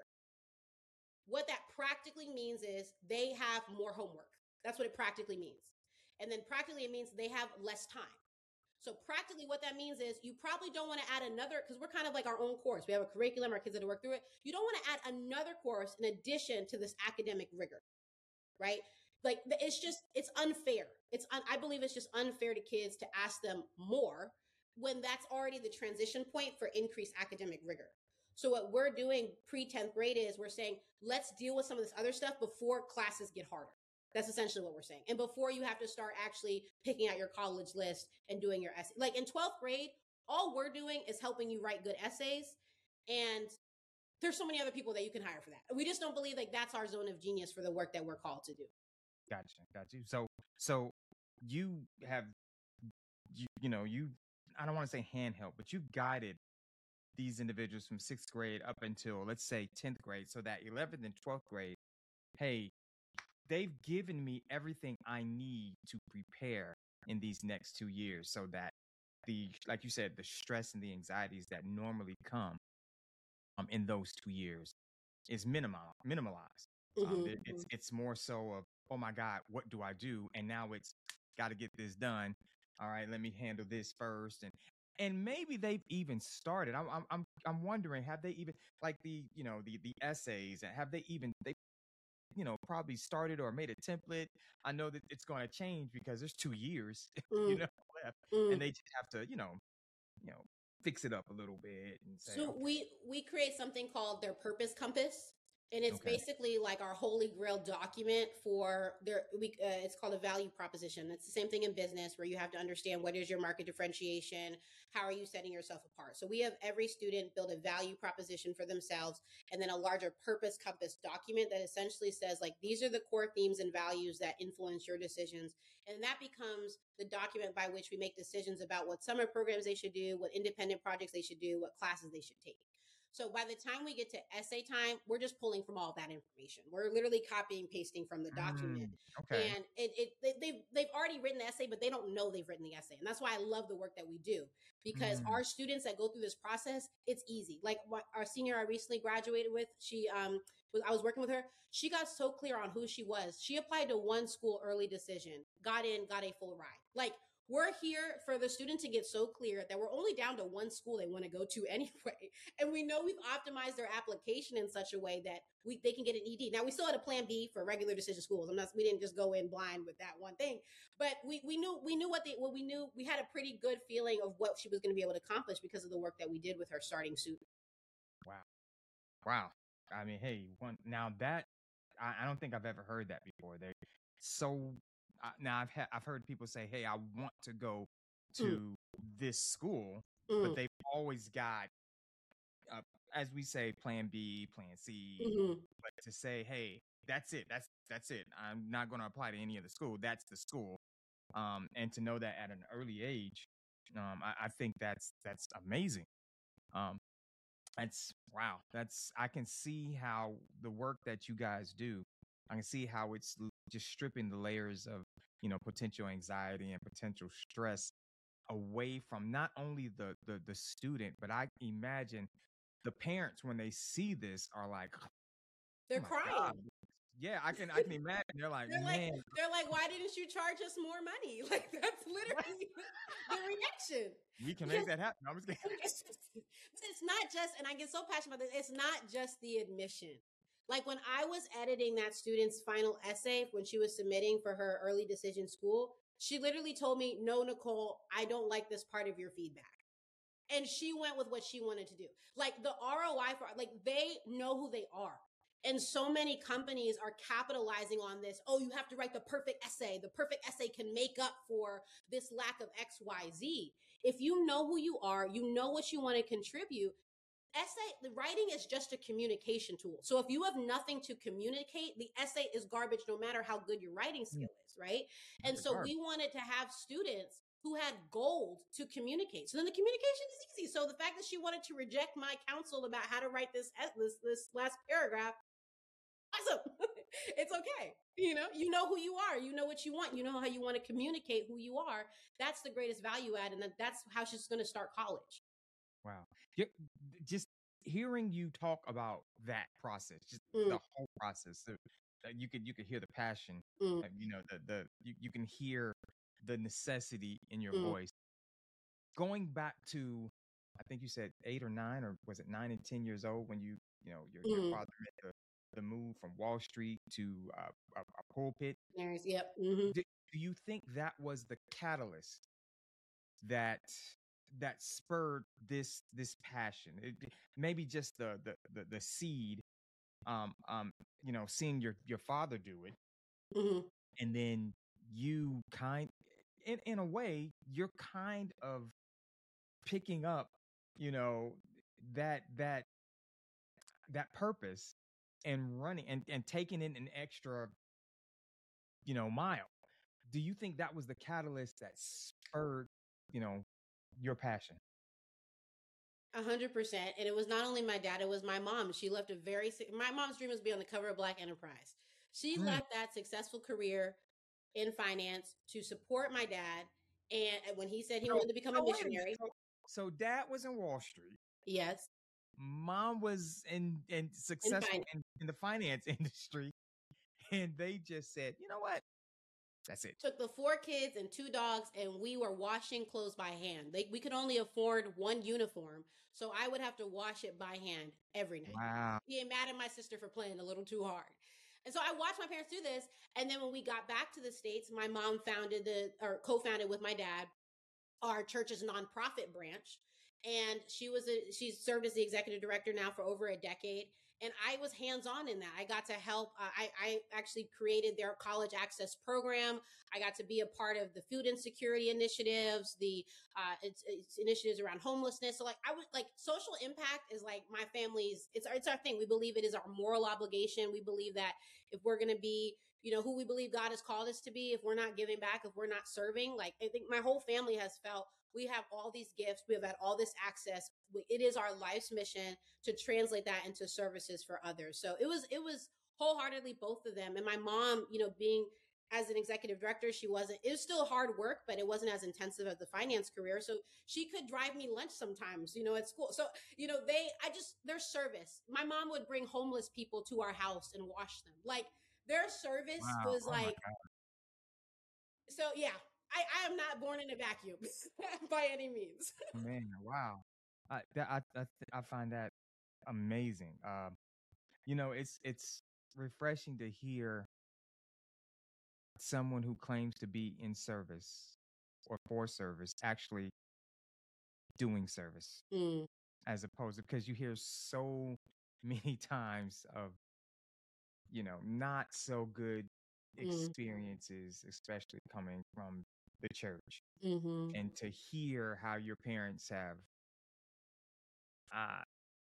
What that practically means is they have more homework. That's what it practically means. And then practically it means they have less time. So practically what that means is you probably don't want to add another, because we're kind of like our own course. We have a curriculum, our kids have to work through it. You don't want to add another course in addition to this academic rigor, right? Like it's just, it's unfair. It's, un, I believe it's just unfair to kids to ask them more when that's already the transition point for increased academic rigor. So what we're doing pre-tenth grade is we're saying, let's deal with some of this other stuff before classes get harder. That's essentially what we're saying. And before you have to start actually picking out your college list and doing your essay. Like in twelfth grade, all we're doing is helping you write good essays. And there's so many other people that you can hire for that. We just don't believe like that's our zone of genius for the work that we're called to do. Gotcha. Got you. So, so you have, you, you know, you, I don't want to say handheld, but you guided these individuals from sixth grade up until, let's say, tenth grade. So that eleventh and twelfth grade, hey, they've given me everything I need to prepare in these next two years so that the, like you said, the stress and the anxieties that normally come um, in those two years is minimal, minimalized. Um, Mhm, it, it's it's more so of, oh my God, what do I do? And now it's got to get this done. All right, let me handle this first, and and maybe they've even started. I'm I'm I'm I'm wondering, have they even like the you know the the essays, and have they even they you know probably started or made a template? I know that it's going to change because there's two years, you mm, know, left, mm. and they just have to you know you know fix it up a little bit and say, So okay, we we create something called their purpose compass, and it's okay, basically like our holy grail document for their. We uh, it's called a value proposition. It's the same thing in business where you have to understand what is your market differentiation, how are you setting yourself apart. So we have every student build a value proposition for themselves, and then a larger purpose compass document that essentially says like these are the core themes and values that influence your decisions, and that becomes the document by which we make decisions about what summer programs they should do, what independent projects they should do, what classes they should take. So by the time we get to essay time, we're just pulling from all that information. We're literally copying, pasting from the document. mm, okay, And it, it they, they've, they've already written the essay, but they don't know they've written the essay. And that's why I love the work that we do, because mm, our students that go through this process, it's easy. Like what our senior I recently graduated with, she, um, was, I was working with her. She got so clear on who she was. She applied to one school early decision, got in, got a full ride. Like, we're here for the student to get so clear that we're only down to one school they want to go to anyway. And we know we've optimized their application in such a way that we they can get an E D. Now we still had a plan B for regular decision schools. I'm not we didn't just go in blind with that one thing. But we we knew we knew what they what we knew we had a pretty good feeling of what she was going to be able to accomplish because of the work that we did with her starting soon. wow, wow. I mean, hey, one now that I, I don't think I've ever heard that before. They so uh, now I've had I've heard people say, "Hey, I want to go Mm, to this school," but mm, they've always got, uh, as we say, Plan B, Plan C. mm-hmm. But to say, "Hey, that's it. That's that's it. I'm not going to apply to any other school. That's the school." Um, and to know that at an early age, um, I, I think that's that's amazing. Um, That's wow. That's I can see how the work that you guys do, I can see how it's l- just stripping the layers of, you know, potential anxiety and potential stress away from not only the the the student, but I imagine the parents when they see this are like, oh They're my God. crying. Yeah, I can I can imagine. They're like, They're like, man, they're like, why didn't you charge us more money? Like that's literally the reaction. we can make Because that happen. I'm just kidding. it's, it's not just, and I get so passionate about this. It's not just the admission. Like when I was editing that student's final essay when she was submitting for her early decision school, she literally told me, "No, Nicole, I don't like this part of your feedback." And she went with what she wanted to do. Like the R O I for like they know who they are. And so many companies are capitalizing on this. Oh, you have to write the perfect essay. The perfect essay can make up for this lack of X, Y, Z. If you know who you are, you know what you want to contribute. Essay, the writing is just a communication tool. So if you have nothing to communicate, the essay is garbage no matter how good your writing skill is, right? And so we wanted to have students who had gold to communicate. So then the communication is easy. So the fact that she wanted to reject my counsel about how to write this this, this last paragraph, awesome. It's okay. You know, you know who you are. You know what you want. You know how you want to communicate who you are. That's the greatest value add. And that's how she's going to start college. Wow. Yeah, just hearing you talk about that process, just Mm, the whole process, so, uh, you could you could hear the passion, mm, uh, you know, the the you, you can hear the necessity in your mm, voice. Going back to, I think you said eight or nine, or was it nine and ten years old when you you know your your mm. father made the, the move from Wall Street to uh, a, a pulpit. There's, yep. Mm-hmm. Do, do you think that was the catalyst that that spurred this this passion? It, maybe just the, the the the seed, um um you know, seeing your your father do it, Mm-hmm. and then you kind in in a way you're kind of picking up, you know, that that that purpose and running and and taking in an extra, you know, mile. Do you think that was the catalyst that spurred, you know, your passion? A hundred percent. And it was not only my dad, it was my mom. She left a very sick, my mom's dream was to be on the cover of Black Enterprise. She Mm. left that successful career in finance to support my dad. And when he said he So, wanted to become so a wait a minute. missionary, So, so dad was in Wall Street. yes, Mom was in in in successful finance. in, in the finance industry, and they just said, you know what? That's it. Took the four kids and two dogs, and we were washing clothes by hand. They, we could only afford one uniform, so I would have to wash it by hand every night. Wow. Being mad at my sister for playing a little too hard. And so I watched my parents do this. And then when we got back to the States, my mom founded the, or co-founded with my dad, our church's nonprofit branch. And she was a, she's served as the executive director now for over a decade. And I was hands-on in that. I got to help. Uh, I, I actually created their college access program. I got to be a part of the food insecurity initiatives, the uh, it's, it's initiatives around homelessness. So like I would like social impact is like my family's. It's our, it's our thing. We believe it is our moral obligation. We believe that if we're going to be, you know, who we believe God has called us to be, if we're not giving back, if we're not serving, like I think my whole family has felt we have all these gifts, we have had all this access. It is our life's mission to translate that into services for others. So it was, it was wholeheartedly both of them. And my mom, you know, being as an executive director, she wasn't, it was still hard work, but it wasn't as intensive as the finance career. So she could drive me lunch sometimes, you know, at school. So, you know, they, I just, their service, my mom would bring homeless people to our house and wash them. Like their service Wow. was Oh my like, God. so yeah, I, I am not born in a vacuum by any means. Man, wow. I that I I, th- I find that amazing. Um, you know, it's it's refreshing to hear someone who claims to be in service or for service actually doing service, Mm, as opposed to, because you hear so many times of, you know, not so good mm, experiences, especially coming from the church. mm-hmm. And to hear how your parents have, uh,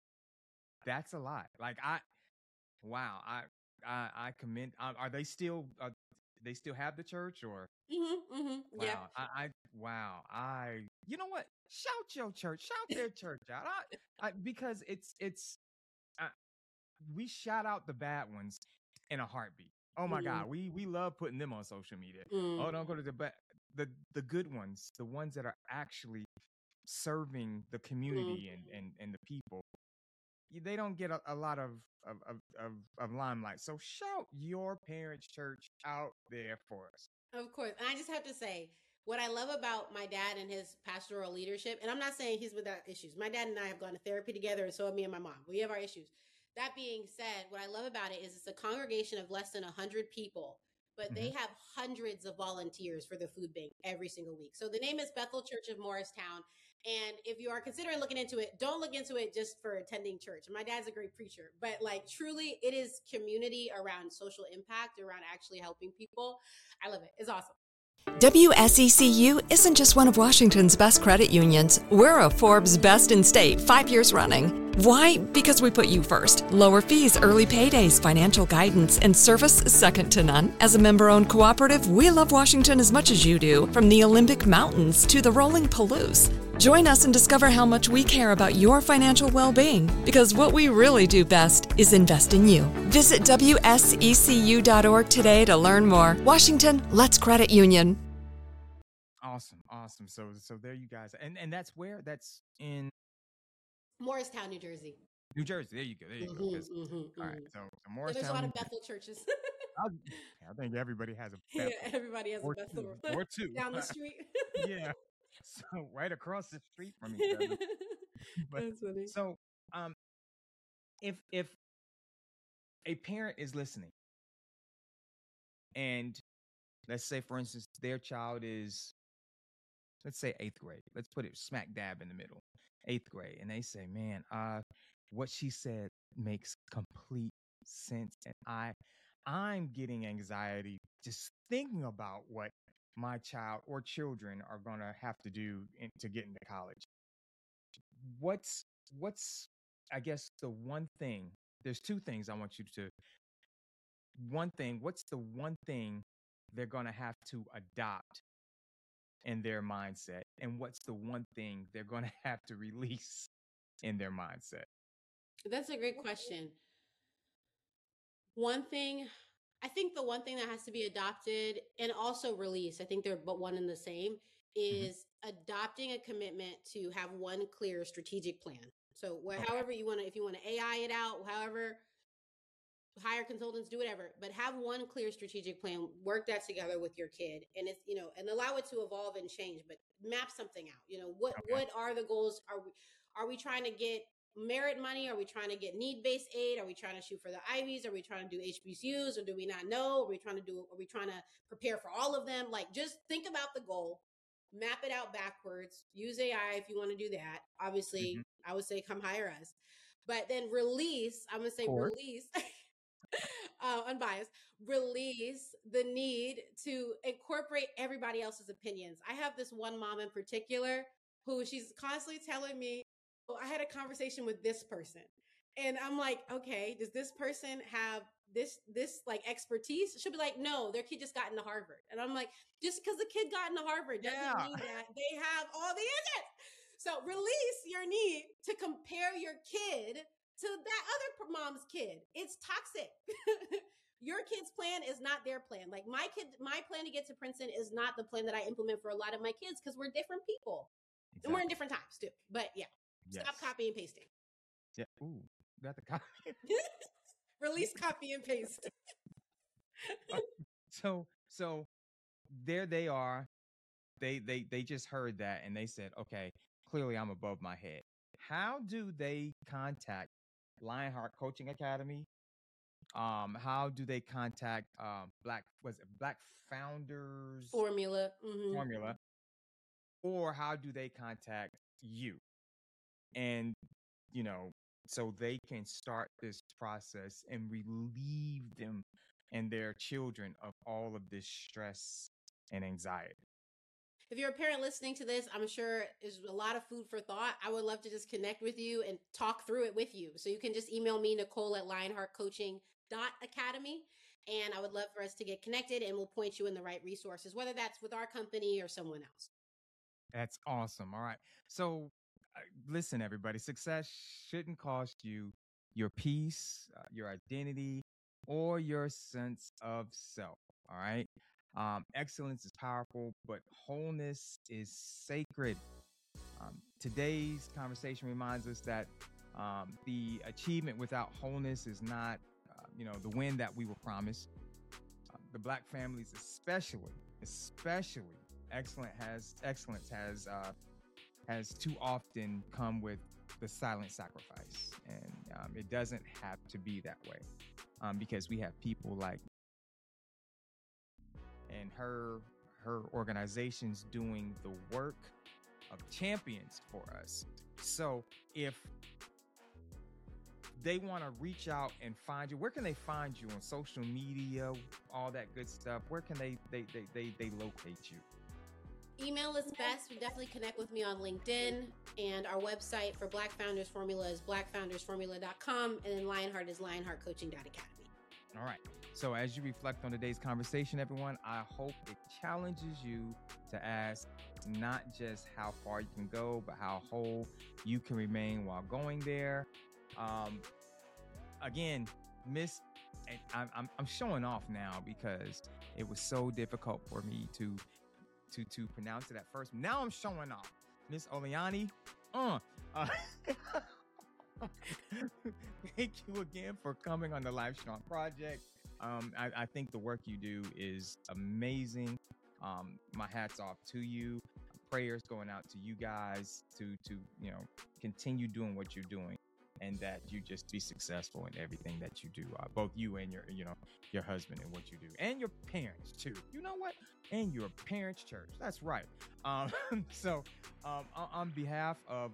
that's a lot. Like I, wow, I, I, I commend. Uh, are they still? Uh, they still have the church, or Mm-hmm, mm-hmm. wow, Yeah. I, I, wow, I. You know what? Shout your church, shout their church out, I, I, because it's it's. Uh, we shout out the bad ones in a heartbeat. Oh my Mm, God, we we love putting them on social media. mm, Oh, don't go to the bad, the the good ones, the ones that are actually serving the mm. community and and and the people. y- They don't get a, a lot of of, of of of limelight. So shout your parents' church out there for us. Of course. And I just have to say, what I love about my dad and his pastoral leadership, and I'm not saying he's without issues. My dad and I have gone to therapy together, and so have me and my mom. We have our issues. That being said, what I love about it is it's a congregation of less than one hundred people, but they Hmm. have hundreds of volunteers for the food bank every single week. So the name is Bethel Church of Morristown. And if you are considering looking into it, don't look into it just for attending church. My dad's a great preacher, but like truly, it is community around social impact, around actually helping people. I love it. It's awesome. W S E C U isn't just one of Washington's best credit unions. We're a Forbes Best in State five years running. Why? Because we put you first. Lower fees, early paydays, financial guidance, and service second to none. As a member-owned cooperative, we love Washington as much as you do, from the Olympic Mountains to the rolling Palouse. Join us and discover how much we care about your financial well-being, because what we really do best is invest in you. Visit W S E C U dot org today to learn more. Washington, let's credit union. Awesome, awesome. So so there you guys, and and that's where that's in Morristown, New Jersey. New Jersey. There you go. There you go. Mhm, 'Cause- mhm, all right. mhm. So, so So there's a Morristown. lot New of Jersey. Bethel churches. I, I think everybody has a Yeah, Bethel everybody has a or Bethel two, or two. down the street. Yeah. So right across the street from each other. But That's funny. so um if if a parent is listening and let's say for instance their child is, let's say, eighth grade. Let's put it smack dab in the middle. Eighth grade. And they say, man, uh what she said makes complete sense. And I I'm getting anxiety just thinking about what my child or children are gonna have to do in, to get into college. What's what's I guess the one thing, there's two things I want you to, one thing, what's the one thing they're gonna have to adopt in their mindset? And what's the one thing they're gonna have to release in their mindset? That's a great question. One thing I think the one thing that has to be adopted and also released, I think they're but one and the same, is mm-hmm. adopting a commitment to have one clear strategic plan. So where, okay. however you want to, if you want to A I it out, however, hire consultants, do whatever, but have one clear strategic plan, work that together with your kid, and it's, you know, and allow it to evolve and change, but map something out. You know, what, okay. what are the goals? Are we, are we trying to get merit money? Are we trying to get need-based aid? Are we trying to shoot for the Ivies? Are we trying to do H B C Us, or do we not know? Are we trying to do, are we trying to prepare for all of them? Like, just think about the goal, map it out backwards, use A I if you want to do that. Obviously, mm-hmm. I would say come hire us, but then release, I'm going to say Court. release, uh, unbiased, release the need to incorporate everybody else's opinions. I have this one mom in particular who she's constantly telling me, oh, I had a conversation with this person. And I'm like, okay, does this person have this, this like expertise? She'll be like, no, their kid just got into Harvard. And I'm like, just because the kid got into Harvard doesn't yeah. mean that they have all the answers. So release your need to compare your kid to that other mom's kid. It's toxic. Your kid's plan is not their plan. Like my kid, my plan to get to Princeton is not the plan that I implement for a lot of my kids because we're different people. Exactly. And we're in different times too. But yeah, yes. Stop copy and pasting. Yeah. Ooh, got the copy. Release copy and paste. so, so there they are. They, they, they just heard that and they said, okay, clearly I'm above my head. How do they contact Lionheart Coaching Academy? Um, how do they contact um Black was it Black Founders Formula? Mm-hmm. Formula, or how do they contact you? And you know, so they can start this process and relieve them and their children of all of this stress and anxiety. If you're a parent listening to this, I'm sure there's a lot of food for thought. I would love to just connect with you and talk through it with you. So you can just email me, Nicole at lionheart coaching dot academy. And I would love for us to get connected and we'll point you in the right resources, whether that's with our company or someone else. That's awesome. All right. So uh, listen, everybody, success shouldn't cost you your peace, uh, your identity, or your sense of self. All right. Um, excellence is powerful, but wholeness is sacred. Um, today's conversation reminds us that um, the achievement without wholeness is not, uh, you know, the win that we were promised. Uh, the Black families, especially, especially excellent has excellence has uh, has too often come with the silent sacrifice, and um, it doesn't have to be that way, um, because we have people like. And her her organization's doing the work of champions for us. So if they want to reach out and find you, where can they find you on social media, all that good stuff? Where can they they they they, they locate you? Email is best. You definitely connect with me on LinkedIn, and our website for Black Founders Formula is black founders formula dot com, and then Lionheart is lionheart coaching dot academy. All right. So as you reflect on today's conversation, everyone, I hope it challenges you to ask not just how far you can go, but how whole you can remain while going there. Um, again, Miss, I'm, I'm, I'm showing off now because it was so difficult for me to to to pronounce it at first. Now I'm showing off. Miss Oliani, uh, uh thank you again for coming on the Life Strong Project. Um, I, I think the work you do is amazing. Um, my hat's off to you. Prayers going out to you guys to to you know continue doing what you're doing, and that you just be successful in everything that you do. Uh, both you and your you know your husband and what you do, and your parents too. You know what? And your parents' church. That's right. Um, so um, on, on behalf of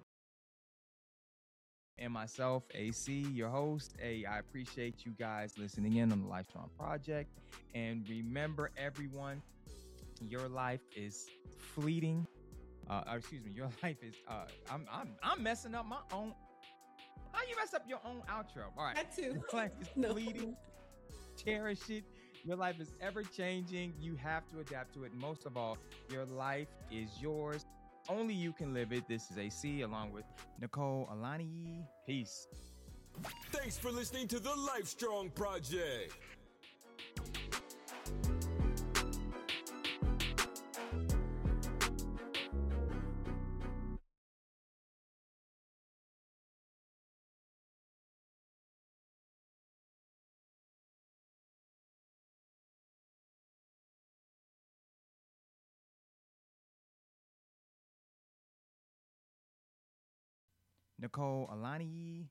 and myself, A C, your host. Hey, I appreciate you guys listening in on the Life Strong Project. And remember, everyone, your life is fleeting. Uh, excuse me, your life is. Uh, I'm I'm I'm messing up my own. How you mess up your own outro? All right, that too. Your life is no. fleeting. Cherish it. Your life is ever changing. You have to adapt to it. And most of all, your life is yours. Only you can live it. This is A C along with Nicole Alani. Peace. Thanks for listening to the Life Strong Project. Nicole Alani.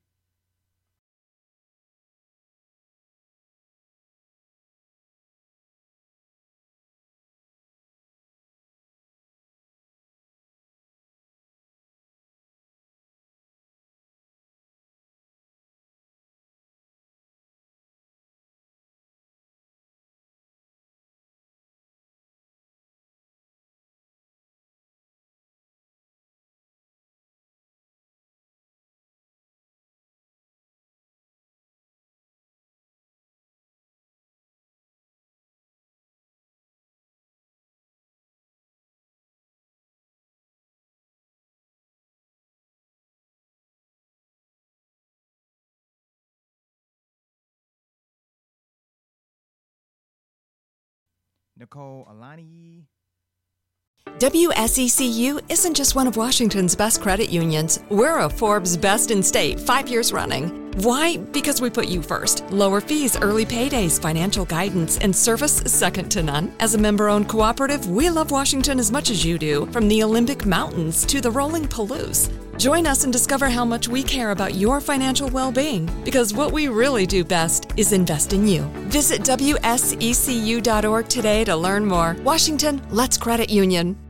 Nicole Alani. W S E C U isn't just one of Washington's best credit unions. We're a Forbes Best in State five years running. Why? Because we put you first. Lower fees, early paydays, financial guidance, and service second to none. As a member-owned cooperative, we love Washington as much as you do, from the Olympic Mountains to the rolling Palouse. Join us and discover how much we care about your financial well-being, because what we really do best is invest in you. Visit W S E C U dot org today to learn more. Washington, let's credit union.